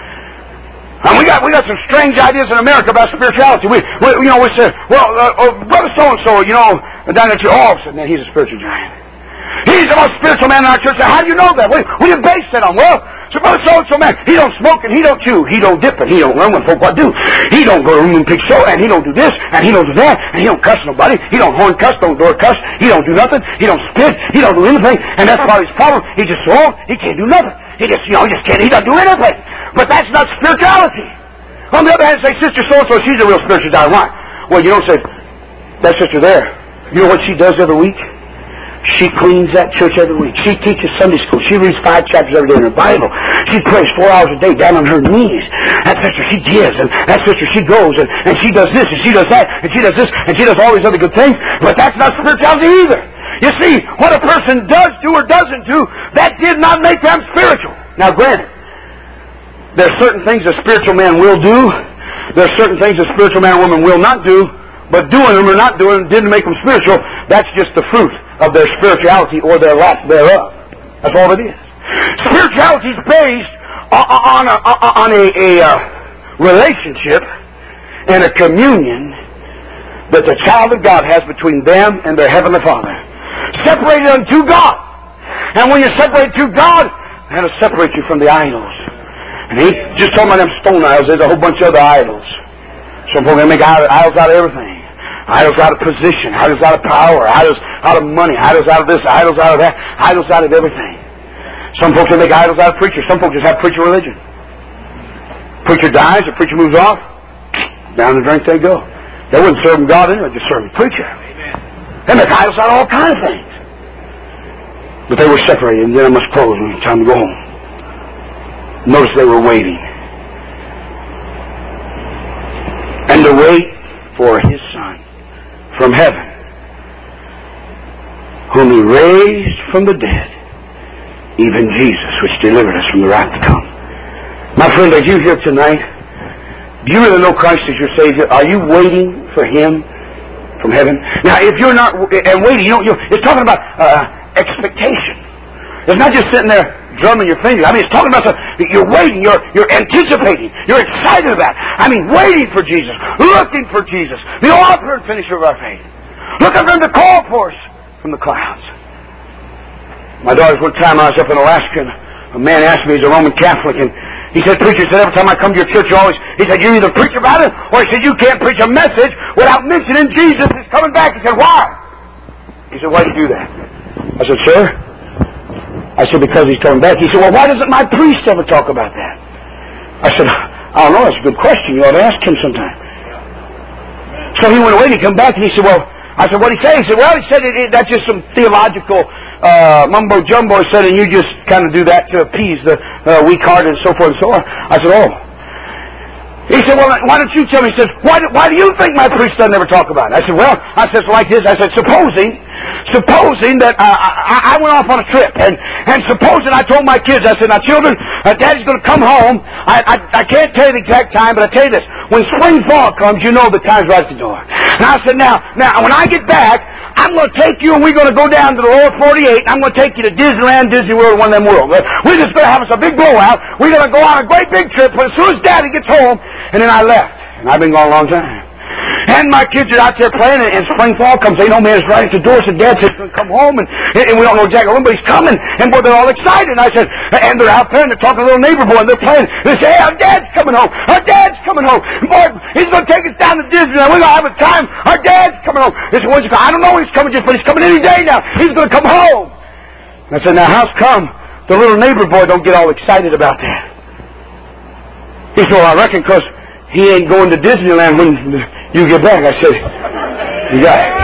And we got we got some strange ideas in America about spirituality. We, we you know, we say, well, uh, oh, brother so-and-so, you know, down at your all of a sudden, man, he's a spiritual giant. He's the most spiritual man in our church. Now, how do you know that? What, what do you base that on? Well, So brother so-and-so, man, he don't smoke and he don't chew. He don't dip and he don't run when folk what do. He don't go to room and pick show and he don't do this and he don't do that and he don't cuss nobody. He don't horn cuss, don't door cuss. He don't do nothing. He don't spit. He don't do anything. And that's part of his problem. He just so old. He can't do nothing. He just, you know, just can't. He doesn't do anything. But that's not spirituality. On the other hand, say, sister so-and-so, she's a real spiritual guy. Why? Well, you don't say, that sister there. You know what she does every week? She cleans that church every week. She teaches Sunday school. She reads five chapters every day in her Bible. She prays four hours a day down on her knees. That sister, she gives. And that sister, she goes. And, and she does this. And she does that. And she does this. And she does all these other good things. But that's not spirituality either. You see, what a person does do or doesn't do, that did not make them spiritual. Now, granted, there are certain things a spiritual man will do. There are certain things a spiritual man or woman will not do. But doing them or not doing them didn't make them spiritual. That's just the fruit of their spirituality or their lack thereof. That's all it is. Spirituality is based on a, on a, a uh, relationship and a communion that the child of God has between them and their Heavenly Father. Separated unto God. And when you're separated to God, that'll separate you from the idols. And he just talking about them stone idols. There's a whole bunch of other idols. Some people make idols out of everything. Idols out of position, idols out of power, idols out of money, idols out of this, idols out of that, idols out of everything. Some folks make idols out of preachers. Some folks just have preacher religion. Preacher dies, the preacher moves off, down the drink they go. They wouldn't serve God anyway, just serve the preacher. They make idols out of all kinds of things. But they were separated, and then I must close when it's time to go home. Notice they were waiting. And to wait for His Son from heaven, whom He raised from the dead, even Jesus, which delivered us from the wrath to come. My friend, are you here tonight? Do you really know Christ as your Savior? Are you waiting for Him from heaven? Now, if you're not, and waiting, you know, you, it's talking about uh, expectation. It's not just sitting there drumming your fingers. I mean, it's talking about something. You're waiting. You're you're anticipating. You're excited about it. I mean, waiting for Jesus. Looking for Jesus. The author and finisher of our faith. Looking for Him to call for us from the clouds. My daughter's one time I was up in Alaska, and a man asked me, he's a Roman Catholic, and he said, preacher, he said, every time I come to your church, you always, he said, you either preach about it, or he said, you can't preach a message without mentioning Jesus is coming back. He said, why? He said, why do you do that? I said, sir, I said, because He's coming back. He said, well, why doesn't my priest ever talk about that? I said, I don't know, that's a good question. You ought to ask him sometime. So he went away and he came back and he said, well, I said, what did he say? He said, well, he said, it, it, that's just some theological uh, mumbo-jumbo. He said, and you just kind of do that to appease the uh, weak-hearted and so forth and so on. I said, oh. He said, well, why don't you tell me? He said, why do, why do you think my priest doesn't ever talk about it? I said, well, I said, so like this. I said, supposing, supposing that uh, I, I went off on a trip, and, and supposing I told my kids, I said, now children, uh, Daddy's going to come home. I, I, I can't tell you the exact time, but I tell you this. When spring fall comes, you know the time's right at the door. And I said, now, now, when I get back, I'm going to take you and we're going to go down to the lower forty-eight, and I'm going to take you to Disneyland, Disney World, one of them worlds. We're just going to have us a big blowout. We're going to go on a great big trip, but as soon as Daddy gets home, and then I left. And I've been gone a long time. And my kids are out there playing, and, and spring fall comes. They know me, it's right at the door. So Dad says, come home, and, and we don't know exactly when, but he's coming. And boy, they're all excited. And I said, and they're out there, and they're talking to a little neighbor boy, and they're playing. And they say, hey, our Dad's coming home. Our Dad's coming home. And boy, he's going to take us down to Disneyland. We're going to have a time. Our Dad's coming home. They said, when's he coming? I don't know when he's coming, just, but he's coming any day now. He's going to come home. And I said, now how's come the little neighbor boy don't get all excited about that? He said, well, I reckon because he ain't going to Disneyland when you get back. I said, you got it.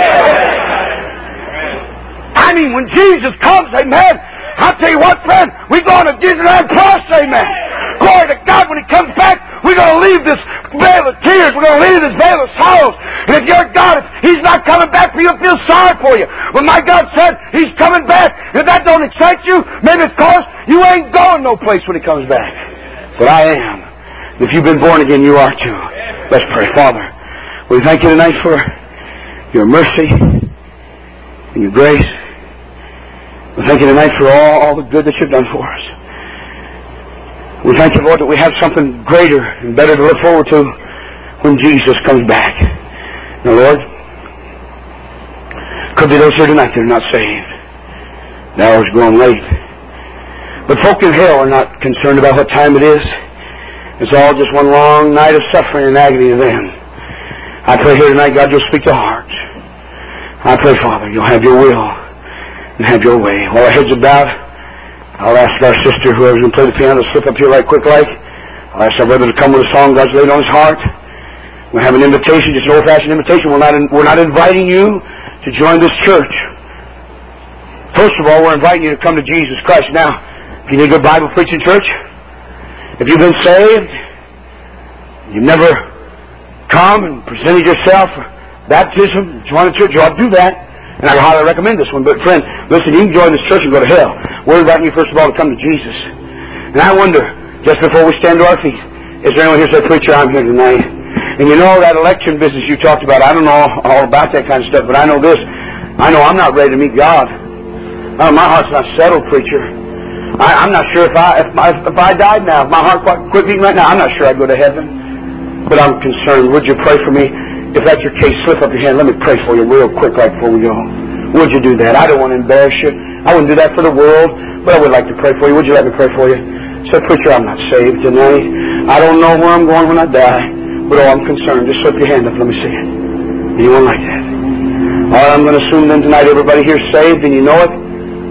I mean, when Jesus comes, amen, I'll tell you what, friend, we're going to Disneyland Plus, amen. Glory to God, when He comes back, we're going to leave this veil of tears. We're going to leave this veil of sorrows. And if you're God, if He's not coming back for you, feel sorry for you. When my God said He's coming back, if that don't excite you, maybe it's because you ain't going no place when He comes back. But I am. If you've been born again, you are too. Let's pray. Father, we thank You tonight for Your mercy and Your grace. We thank You tonight for all, all the good that You've done for us. We thank You, Lord, that we have something greater and better to look forward to when Jesus comes back. Now, Lord, could be those here tonight that are not saved. The hour's grown late. But folk in hell are not concerned about what time it is. It's all just one long night of suffering and agony to them. I pray here tonight, God, you'll speak to hearts. I pray, Father, you'll have your will and have your way. While our heads are bowed, I'll ask our sister, whoever's going to play the piano, to slip up here right quick like. I'll ask our brother to come with a song God's laid on his heart. We'll have an invitation, just an old-fashioned invitation. We're not, in, we're not inviting you to join this church. First of all, we're inviting you to come to Jesus Christ. Now, if you need a good Bible preaching church, if you've been saved, you've never come and presented yourself for baptism, join the church, you ought to do that. And I highly recommend this one. But friend, listen, you can join this church and go to hell. We're inviting you, first of all, to come to Jesus. And I wonder, just before we stand to our feet, is there anyone here who said, preacher, I'm here tonight? And you know that election business you talked about, I don't know all about that kind of stuff, but I know this. I know I'm not ready to meet God. Oh, my heart's not settled, preacher. I, I'm not sure if I if, my, if I died now, if my heart quit beating right now, I'm not sure I'd go to heaven. But I'm concerned. Would you pray for me? If that's your case, slip up your hand. Let me pray for you real quick right before we go. Would you do that? I don't want to embarrass you. I wouldn't do that for the world, but I would like to pray for you. Would you let me pray for you? Say, preacher, I'm not saved tonight. I don't know where I'm going when I die, but oh, I'm concerned. Just slip your hand up. Let me see it. Anyone like that? All right, I'm going to assume then tonight everybody here is saved and you know it,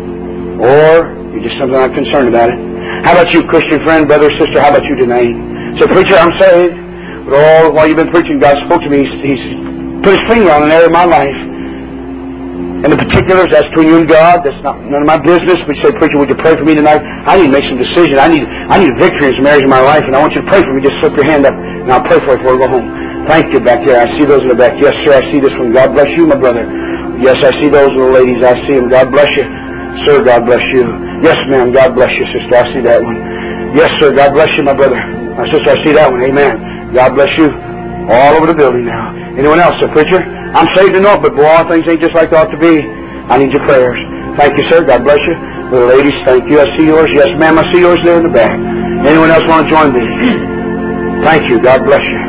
or you're just something not concerned about it. How about you, Christian friend, brother, sister? How about you tonight? Say, preacher, I'm saved. But all while you've been preaching, God spoke to me. He's, he's put His finger on an area of my life. And the particulars, that's between you and God. That's not none of my business. But you say, preacher, would you pray for me tonight? I need to make some decision. I need I need victory in some areas of my life, and I want you to pray for me. Just slip your hand up, and I'll pray for you before we go home. Thank you back there. I see those in the back. Yes, sir, I see this one. God bless you, my brother. Yes, I see those little ladies. I see them. God bless you. Sir, God bless you. Yes, ma'am. God bless you, sister. I see that one. Yes, sir. God bless you, my brother. My sister, I see that one. Amen. God bless you. All over the building now. Anyone else, sir? Preacher? I'm saved to know, but boy, all things ain't just like they ought to be. I need your prayers. Thank you, sir. God bless you. Little ladies, thank you. I see yours. Yes, ma'am, I see yours there in the back. Anyone else want to join me? Thank you. God bless you.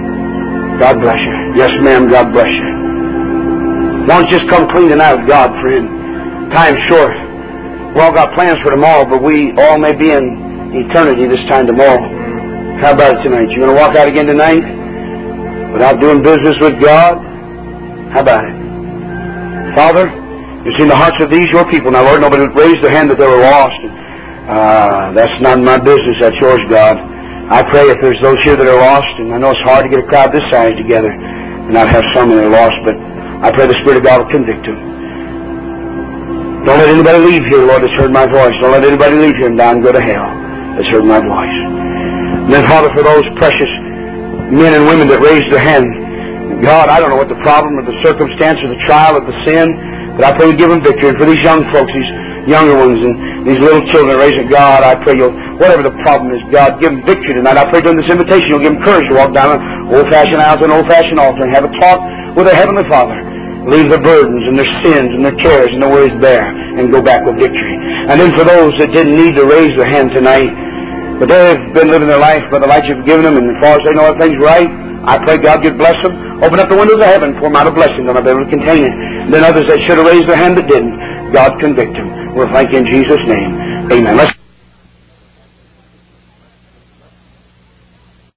God bless you. Yes, ma'am. God bless you. Why don't you just come clean tonight with God, friend? Time's short. We all got plans for tomorrow, but we all may be in eternity this time tomorrow. How about it tonight? You going to walk out again tonight without doing business with God? How about it? Father, you've seen the hearts of these your people. Now, Lord, nobody would raise their hand that they were lost. Uh, that's not my business. That's yours, God. I pray if there's those here that are lost, and I know it's hard to get a crowd this size together and not have some that are lost, but I pray the Spirit of God will convict them. Don't let anybody leave here, Lord, that's heard my voice. Don't let anybody leave here and die and go to hell that's heard my voice. And then, Father, for those precious men and women that raised their hand, God, I don't know what the problem or the circumstance or the trial or the sin, but I pray you give them victory. And for these young folks, these younger ones and these little children raising, God, I pray you'll, whatever the problem is, God, give them victory tonight. I pray during this invitation you'll give them courage to walk down an old-fashioned aisle to an old-fashioned altar and have a talk with their Heavenly Father. Leave their burdens and their sins and their cares and their worries bare and go back with victory. And then for those that didn't need to raise their hand tonight, but they've been living their life by the light you've given them, and as far as they know everything's right, I pray God you'd bless them. Open up the windows of heaven, pour them out a blessing. They'll not be able to contain it. And then others that should have raised their hand that didn't, God convict them. We'll thank you in Jesus' name. Amen. Let's